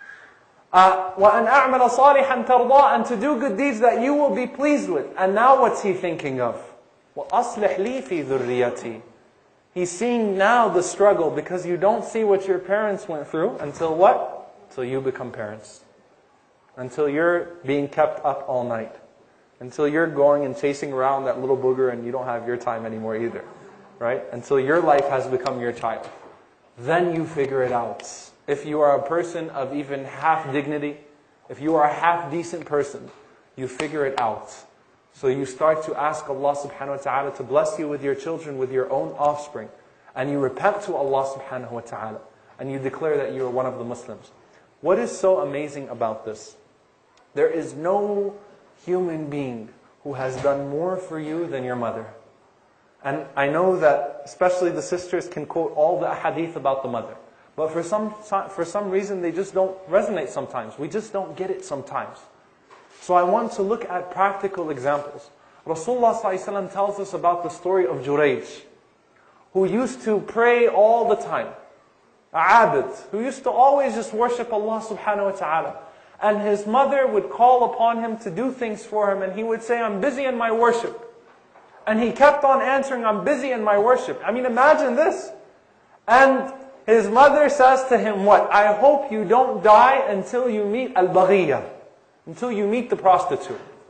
وَأَنْ أَعْمَلَ صَالِحًا تَرْضَىٰ. And to do good deeds that you will be pleased with. And now what's he thinking of? وَأَصْلِحْ لِي فِي ذُرِّيَّتِي. He's seeing now the struggle, because you don't see what your parents went through until what? Until you become parents. Until you're being kept up all night. Until you're going and chasing around that little booger and you don't have your time anymore either. Right? Until your life has become your child. Then you figure it out. If you are a person of even half dignity, if you are a half decent person, you figure it out. So you start to ask Allah subhanahu wa ta'ala to bless you with your children, with your own offspring. And you repent to Allah subhanahu wa ta'ala. And you declare that you are one of the Muslims. What is so amazing about this? There is no human being who has done more for you than your mother. And I know that especially the sisters can quote all the hadith about the mother. But for some reason, they just don't resonate sometimes. We just don't get it sometimes. So I want to look at practical examples. Rasulullah ﷺ tells us about the story of Jurayj, who used to pray all the time. Abid, who used to always just worship Allah subhanahu wa ta'ala. And his mother would call upon him to do things for him, and he would say, I'm busy in my worship. And he kept on answering, I'm busy in my worship. I mean, imagine this. And his mother says to him, what? I hope you don't die until you meet al-baghiyah, until you meet the prostitute.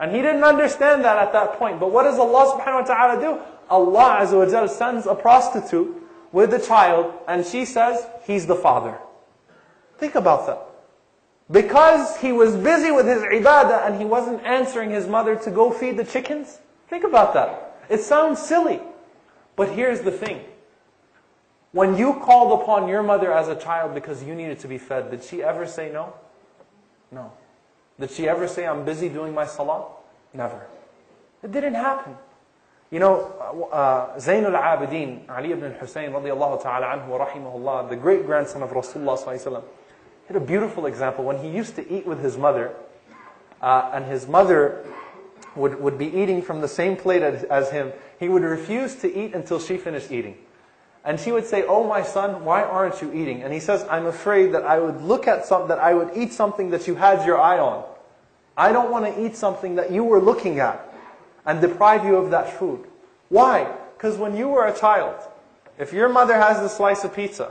And he didn't understand that at that point. But what does Allah subhanahu wa ta'ala do? Allah Azza wa Jal sends a prostitute with a child, and she says, he's the father. Think about that. Because he was busy with his ibadah and he wasn't answering his mother to go feed the chickens. Think about that. It sounds silly. But here's the thing. When you called upon your mother as a child because you needed to be fed, did she ever say no? No. Did she ever say, I'm busy doing my salah? Never. It didn't happen. You know, Zainul Abidin, Ali ibn al-Husayn radiallahu ta'ala anhu wa rahimahullah, the great grandson of Rasulullah sallallahu alayhi wa sallam, he had a beautiful example. When he used to eat with his mother, and his mother would be eating from the same plate as him, he would refuse to eat until she finished eating. And she would say, oh my son, why aren't you eating? And he says, I'm afraid that I would look at something, that I would eat something that you had your eye on. I don't want to eat something that you were looking at and deprive you of that food. Why? Because when you were a child, if your mother has the slice of pizza,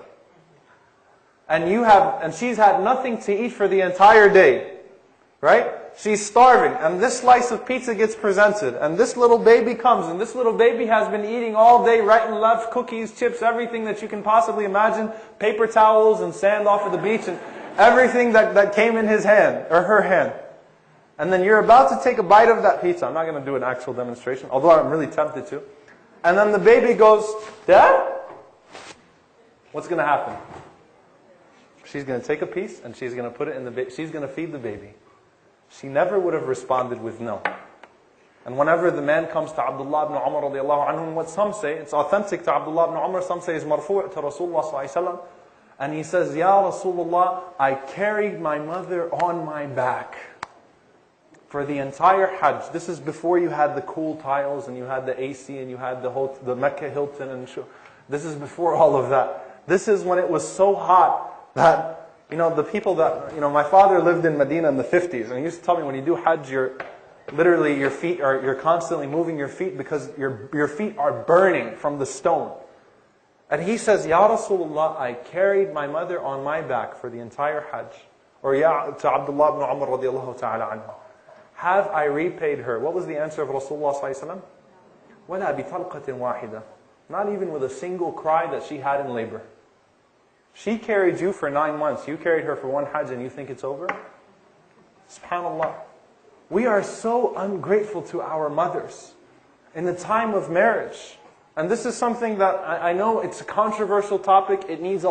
and she's had nothing to eat for the entire day, right? She's starving, and this slice of pizza gets presented, and this little baby comes, and this little baby has been eating all day, right and left, cookies, chips, everything that you can possibly imagine, paper towels and sand off of the beach, and everything that came in his hand, or her hand. And then you're about to take a bite of that pizza. I'm not going to do an actual demonstration, although I'm really tempted to. And then the baby goes, Dad? What's going to happen? She's going to take a piece, and she's going to put it in the she's going to feed the baby. She never would have responded with no. And whenever the man comes to Abdullah ibn Umar radiallahu anhu, what some say, it's authentic to Abdullah ibn Umar, some say it's marfu' to Rasulullah sallallahu alayhi wa sallam, and he says, Ya Rasulullah, I carried my mother on my back for the entire Hajj. This is before you had the cool tiles, and you had the AC, and you had the Mecca Hilton, and this is before all of that. This is when it was so hot that, the people that, my father lived in Medina in the 50s, and he used to tell me when you do Hajj, you're constantly moving your feet because your feet are burning from the stone. And he says, Ya Rasulullah, I carried my mother on my back for the entire Hajj. Or to Abdullah ibn Umar radiallahu ta'ala anhu. Have I repaid her? What was the answer of Rasulullah sallallahu alayhi wa sallam? وَلَا بِطَلْقَةٍ وَاحِدَةٍ. Not even with a single cry that she had in labor. She carried you for 9 months. You carried her for one Hajj and you think it's over? SubhanAllah. We are so ungrateful to our mothers in the time of marriage. And this is something that I know it's a controversial topic. It needs a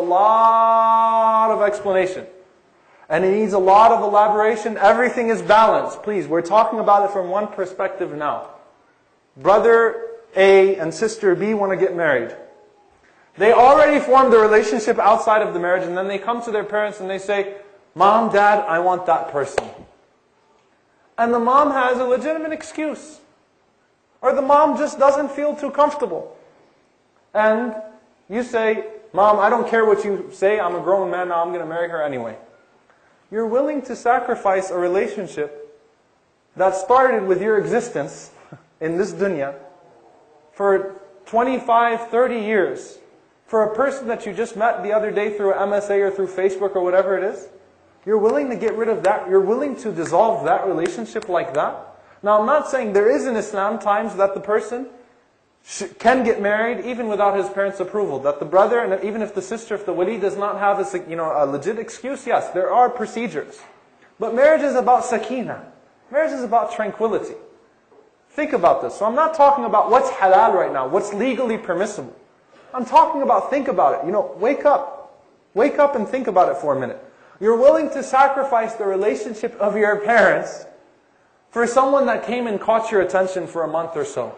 lot of explanation. And it needs a lot of elaboration. Everything is balanced. Please, we're talking about it from one perspective now. Brother A and sister B want to get married. They already formed a relationship outside of the marriage, and then they come to their parents and they say, Mom, Dad, I want that person. And the mom has a legitimate excuse. Or the mom just doesn't feel too comfortable. And you say, Mom, I don't care what you say, I'm a grown man now, I'm going to marry her anyway. You're willing to sacrifice a relationship that started with your existence in this dunya for 25, 30 years for a person that you just met the other day through MSA or through Facebook or whatever it is. You're willing to get rid of that. You're willing to dissolve that relationship like that. Now, I'm not saying there is in Islam times that the person can get married even without his parents' approval. That the brother, and even if the sister, if the wali does not have a legit excuse, yes, there are procedures. But marriage is about sakina. Marriage is about tranquility. Think about this. So I'm not talking about what's halal right now, what's legally permissible. I'm talking about, think about it. Wake up. Wake up and think about it for a minute. You're willing to sacrifice the relationship of your parents for someone that came and caught your attention for a month or so.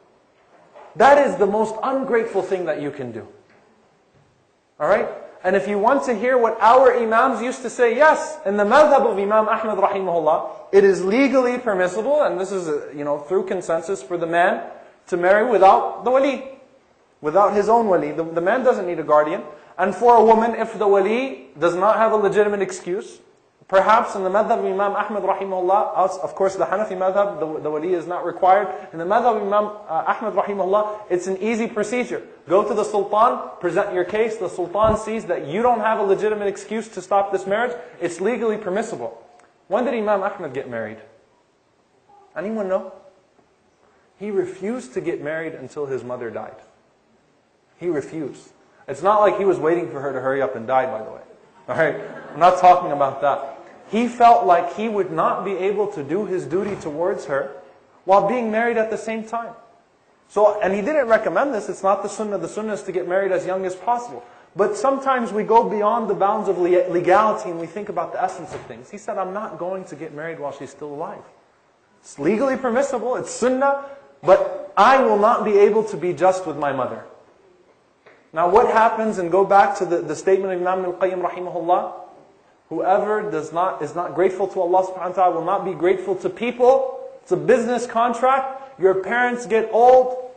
That is the most ungrateful thing that you can do. Alright? And if you want to hear what our Imams used to say, yes, in the madhab of Imam Ahmad rahimahullah, it is legally permissible, and this is through consensus, for the man to marry without the wali. Without his own wali. The man doesn't need a guardian. And for a woman, if the wali does not have a legitimate excuse, perhaps in the madhab of Imam Ahmad rahimahullah, of course the Hanafi madhab, the wali is not required. In the madhab of Imam Ahmad rahimahullah, it's an easy procedure. Go to the sultan, present your case, the sultan sees that you don't have a legitimate excuse to stop this marriage, it's legally permissible. When did Imam Ahmad get married? Anyone know? He refused to get married until his mother died. He refused. It's not like he was waiting for her to hurry up and die, by the way. Alright? I'm not talking about that. He felt like he would not be able to do his duty towards her while being married at the same time. So, and he didn't recommend this. It's not the sunnah. The sunnah is to get married as young as possible. But sometimes we go beyond the bounds of legality and we think about the essence of things. He said, I'm not going to get married while she's still alive. It's legally permissible. It's sunnah. But I will not be able to be just with my mother. Now what happens, and go back to the statement of Imam al-Qayyim rahimahullah, whoever is not grateful to Allah subhanahu wa ta'ala will not be grateful to people. It's a business contract. Your parents get old.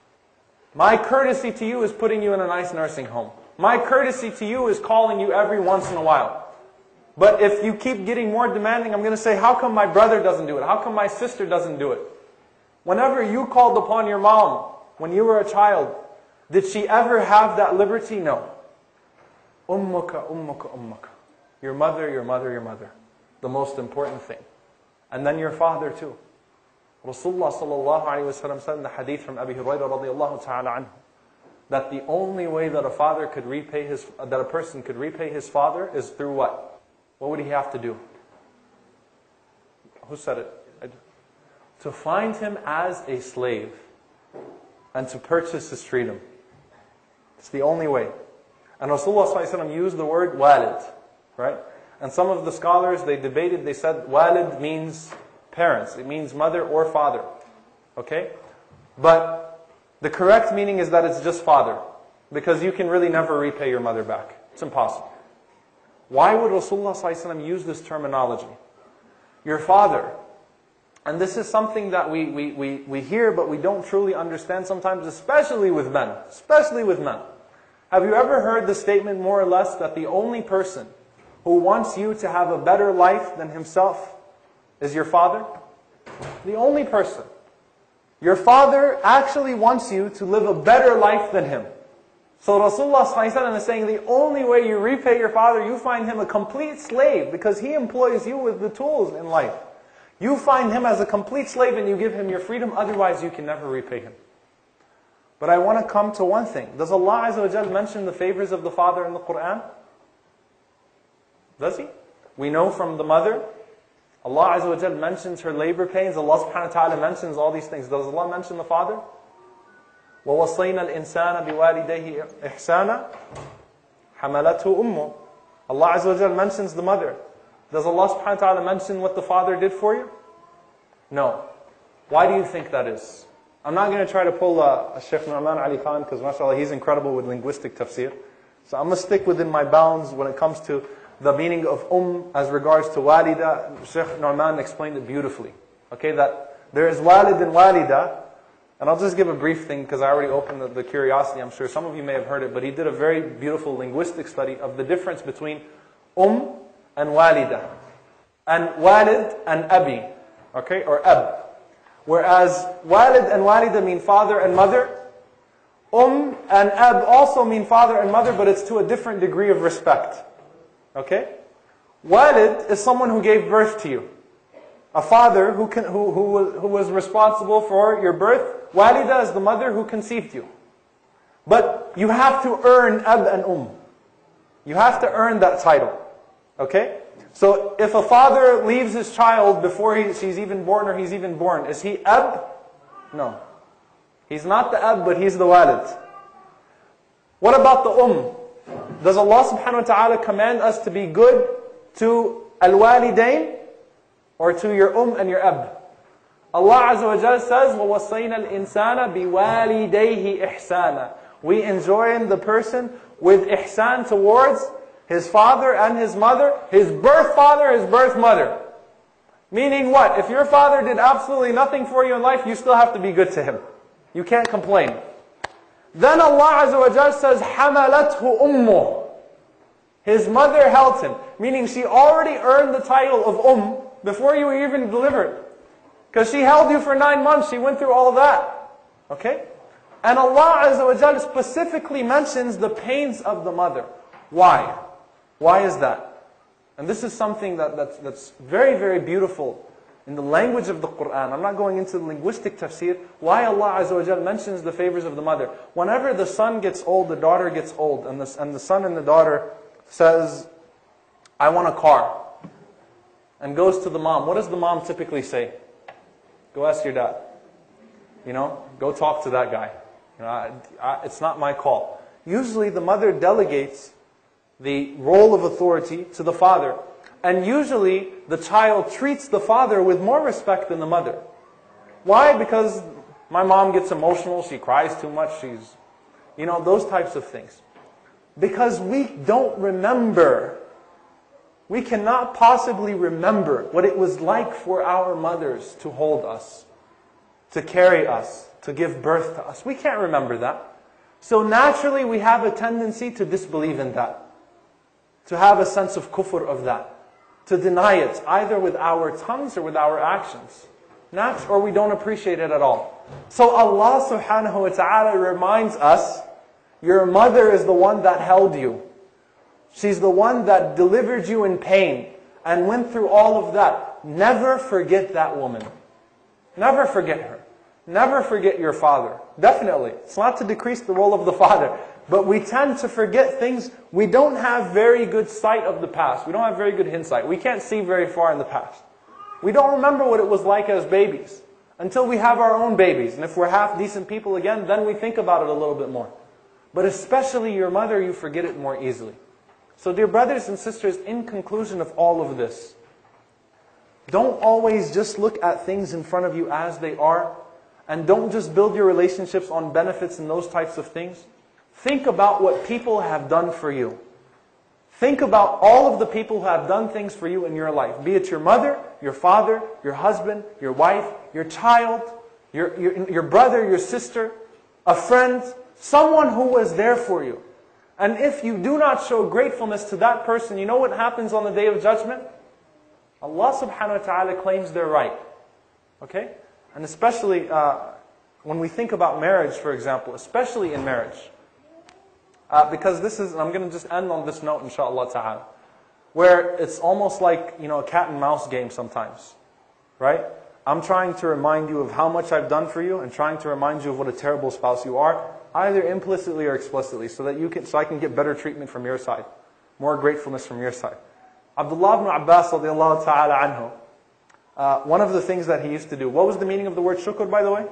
My courtesy to you is putting you in a nice nursing home. My courtesy to you is calling you every once in a while. But if you keep getting more demanding, I'm going to say, how come my brother doesn't do it? How come my sister doesn't do it? Whenever you called upon your mom when you were a child, did she ever have that liberty? No. Ummuka, ummuka, ummuka. Your mother, your mother, your mother. The most important thing. And then your father too. Rasulullah sallallahu alayhi wa sallam said in the hadith from Abi Hurairah radiyallahu ta'ala anhu, that the only way that a person could repay his father is through what? What would he have to do? Who said it? To find him as a slave and to purchase his freedom. It's the only way. And Rasulullah sallallahu alayhi wa sallam used the word walid, right? And some of the scholars, they debated, they said walid means parents. It means mother or father. Okay? But the correct meaning is that it's just father. Because you can really never repay your mother back. It's impossible. Why would Rasulullah ﷺ use this terminology? Your father. And this is something that we hear but we don't truly understand sometimes, especially with men. Especially with men. Have you ever heard the statement more or less that the only person who wants you to have a better life than himself is your father? The only person. Your father actually wants you to live a better life than him. So Rasulullah ﷺ is saying the only way you repay your father, you find him a complete slave because he employs you with the tools in life. You find him as a complete slave and you give him your freedom, otherwise you can never repay him. But I want to come to one thing. Does Allah Azza wa Jal mention the favors of the father in the Quran? Does He? We know from the mother, Allah Azza wa Jal mentions her labor pains. Allah subhanahu wa ta'ala mentions all these things. Does Allah mention the father? وَوَصَّيْنَا الْإِنسَانَ بِوَالِدَيْهِ إِحْسَانًا حَمَلَتْهُ أُمُّهُ. Allah Azza wa Jal mentions the mother. Does Allah subhanahu wa ta'ala mention what the father did for you? No. Why do you think that is? I'm not going to try to pull a Shaykh Nu'man Ali Khan because mashallah he's incredible with linguistic tafsir. So I'm going to stick within my bounds when it comes to the meaning of as regards to walida. Shaykh Nu'man explained it beautifully. Okay, that there is walid and walida. And I'll just give a brief thing because I already opened the curiosity. I'm sure some of you may have heard it, but he did a very beautiful linguistic study of the difference between and walida. And walid and abi. Okay, or ab. Whereas walid and walida mean father and mother. And ab also mean father and mother, but it's to a different degree of respect. Okay? Walid is someone who gave birth to you. A father who was responsible for your birth. Walida is the mother who conceived you. But you have to earn ab and You have to earn that title. Okay? So if a father leaves his child before she's even born or he's even born, is he ab? No. He's not the ab, but he's the walid. What about the Does Allah subhanahu wa ta'ala command us to be good to al-walidain or to your and your ab? Allah Azza wa Jalla says, وَوَصَّيْنَا الْإِنسَانَ بِوَالِدَيْهِ إِحْسَانًا. We enjoin the person with ihsan towards his father and his mother, his birth father, his birth mother. Meaning what? If your father did absolutely nothing for you in life, you still have to be good to him. You can't complain. Then Allah Azza wa Jalla says, حَمَلَتْهُ أُمُّهُ. His mother held him. Meaning she already earned the title of before you were even delivered. Because she held you for 9 months. She went through all that. Okay? And Allah Azza wa Jalla specifically mentions the pains of the mother. Why? Why is that? And this is something that's very, very beautiful in the language of the Qur'an, I'm not going into the linguistic tafsir, why Allah Azza wa Jal mentions the favors of the mother. Whenever the son gets old, the daughter gets old, and the son and the daughter says, I want a car, and goes to the mom, what does the mom typically say? Go ask your dad. Go talk to that guy. It's not my call. Usually the mother delegates the role of authority to the father. And usually the child treats the father with more respect than the mother. Why? Because my mom gets emotional, she cries too much, those types of things. Because we don't remember. We cannot possibly remember what it was like for our mothers to hold us, to carry us, to give birth to us. We can't remember that. So naturally we have a tendency to disbelieve in that. To have a sense of kufr of that. To deny it, either with our tongues or with our actions. Or we don't appreciate it at all. So Allah subhanahu wa ta'ala reminds us, your mother is the one that held you. She's the one that delivered you in pain and went through all of that. Never forget that woman. Never forget her. Never forget your father. Definitely. It's not to decrease the role of the father. But we tend to forget things. We don't have very good sight of the past. We don't have very good insight. We can't see very far in the past. We don't remember what it was like as babies until we have our own babies. And if we're half decent people again, then we think about it a little bit more. But especially your mother, you forget it more easily. So dear brothers and sisters, in conclusion of all of this, don't always just look at things in front of you as they are. And don't just build your relationships on benefits and those types of things. Think about what people have done for you. Think about all of the people who have done things for you in your life. Be it your mother, your father, your husband, your wife, your child, your brother, your sister, a friend, someone who was there for you. And if you do not show gratefulness to that person, you know what happens on the Day of Judgment? Allah subhanahu wa ta'ala claims their right. Okay? And especially when we think about marriage, for example, especially in marriage. Because this is, and I'm going to just end on this note, inshaAllah ta'ala, where it's almost like, a cat and mouse game sometimes. Right? I'm trying to remind you of how much I've done for you and trying to remind you of what a terrible spouse you are, either implicitly or explicitly, so I can get better treatment from your side, more gratefulness from your side. Abdullah ibn Abbas radiallahu ta'ala anhu, one of the things that he used to do, what was the meaning of the word shukr, by the way?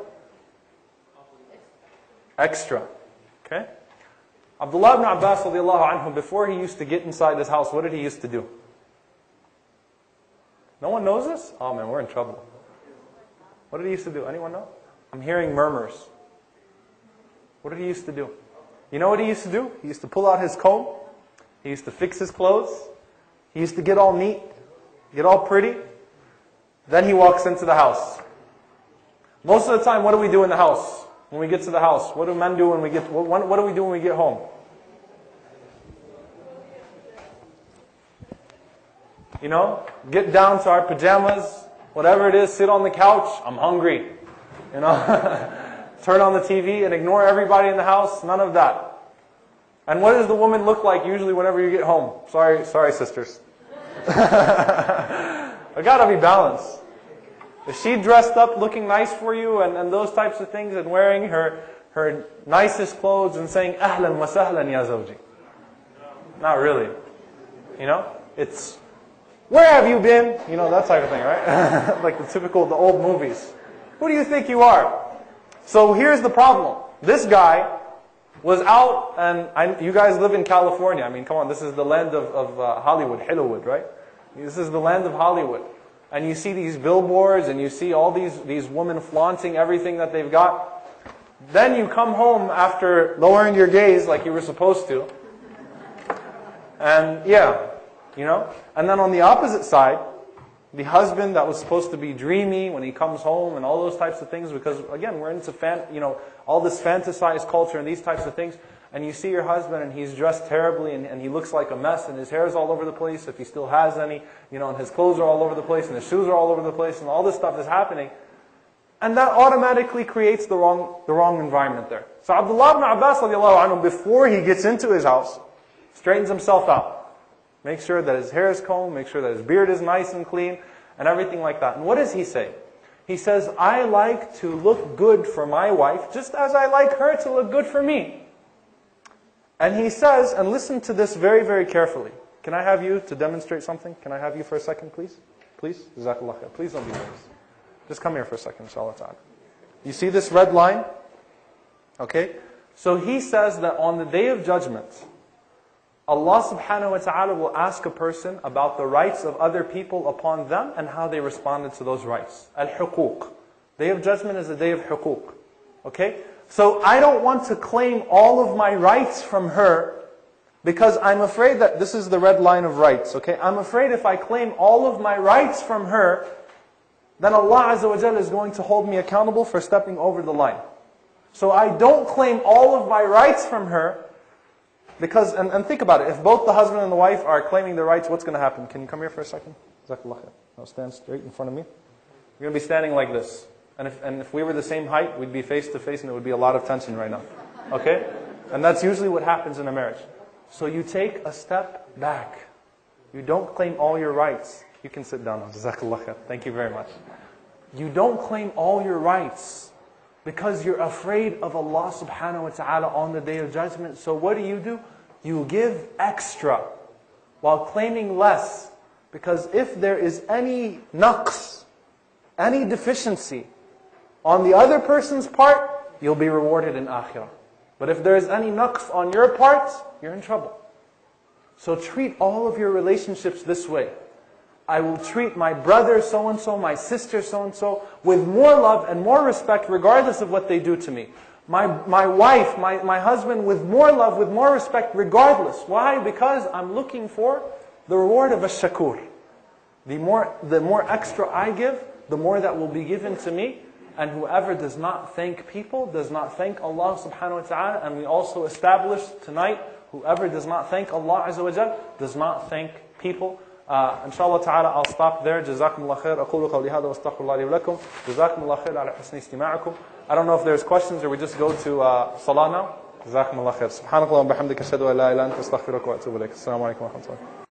Extra. Okay? Abdullah ibn Abbas radiallahu anhu, before he used to get inside his house, what did he used to do? No one knows this? Oh man, we're in trouble. What did he used to do? Anyone know? I'm hearing murmurs. What did he used to do? You know what he used to do? He used to pull out his comb. He used to fix his clothes. He used to get all neat, get all pretty. Then he walks into the house. Most of the time, what do we do in the house? When we get to the house, what do men do when we get? What do we do when we get home? Get down to our pajamas, whatever it is, sit on the couch. I'm hungry. Turn on the TV and ignore everybody in the house. None of that. And what does the woman look like usually whenever you get home? Sorry, sisters. I gotta be balanced. Is she dressed up looking nice for you and those types of things and wearing her nicest clothes and saying, Ahlan wa sahlan ya zawji? Not really. It's, where have you been? That type of thing, right? Like the old movies. Who do you think you are? So here's the problem. This guy was out, and you guys live in California. I mean, come on, this is the land of Hollywood, Hollywood, right? This is the land of Hollywood. And you see these billboards, and you see all these women flaunting everything that they've got. Then you come home after lowering your gaze like you were supposed to. And and then on the opposite side, the husband that was supposed to be dreamy when he comes home and all those types of things, because again, we're into all this fantasized culture and these types of things. And you see your husband and he's dressed terribly and he looks like a mess and his hair is all over the place, if he still has any, and his clothes are all over the place and his shoes are all over the place and all this stuff is happening. And that automatically creates the wrong environment there. So Abdullah ibn Abbas radiallahu anhu, before he gets into his house, straightens himself out. Makes sure that his hair is combed, makes sure that his beard is nice and clean. and everything like that. And what does he say? He says, I like to look good for my wife just as I like her to look good for me. And he says, and listen to this very, very carefully. Can I have you to demonstrate something? Can I have you for a second, please? Please? Jazakallah khair. Please don't be nervous. Just come here for a second, inshallah ta'ala. You see this red line? Okay? So he says that on the Day of Judgment, Allah subhanahu wa ta'ala will ask a person about the rights of other people upon them and how they responded to those rights. Al-Huquq. Day of Judgment is a day of Huquq. Okay? So I don't want to claim all of my rights from her because I'm afraid that this is the red line of rights. Okay? I'm afraid if I claim all of my rights from her, then Allah Azza wa Jalla is going to hold me accountable for stepping over the line. So I don't claim all of my rights from her because, and think about it, if both the husband and the wife are claiming their rights, what's going to happen? Can you come here for a second? Jazakallah khair. Now stand straight in front of me. You're going to be standing like this. And if we were the same height, we'd be face to face and there would be a lot of tension right now. Okay? And that's usually what happens in a marriage. So you take a step back. You don't claim all your rights. You can sit down now. Jazakallah khair. Thank you very much. You don't claim all your rights because you're afraid of Allah subhanahu wa ta'ala on the Day of Judgment. So what do? You give extra while claiming less. Because if there is any naqs, any deficiency on the other person's part, you'll be rewarded in akhirah. But if there is any naqs on your part, you're in trouble. So treat all of your relationships this way. I will treat my brother so-and-so, my sister so-and-so, with more love and more respect regardless of what they do to me. My wife, my husband, with more love, with more respect regardless. Why? Because I'm looking for the reward of a shakur. The more extra I give, the more that will be given to me. And whoever does not thank people, does not thank Allah subhanahu wa ta'ala. And we also established tonight, whoever does not thank Allah Azza wa Jal, does not thank people. Inshallah ta'ala, I'll stop there. Jazakumullah khair. أقول قولي هذا واستغفر الله لي ولكم. جزاكم الله خير على حسن استماعكم. I don't know if there's questions or we just go to Salah now. جزاكم الله خير. سبحانك اللهم وبحمدك أشهد أن لا إله إلا أنت أستغفرك وأتوب إليك. السلام عليكم ورحمة الله.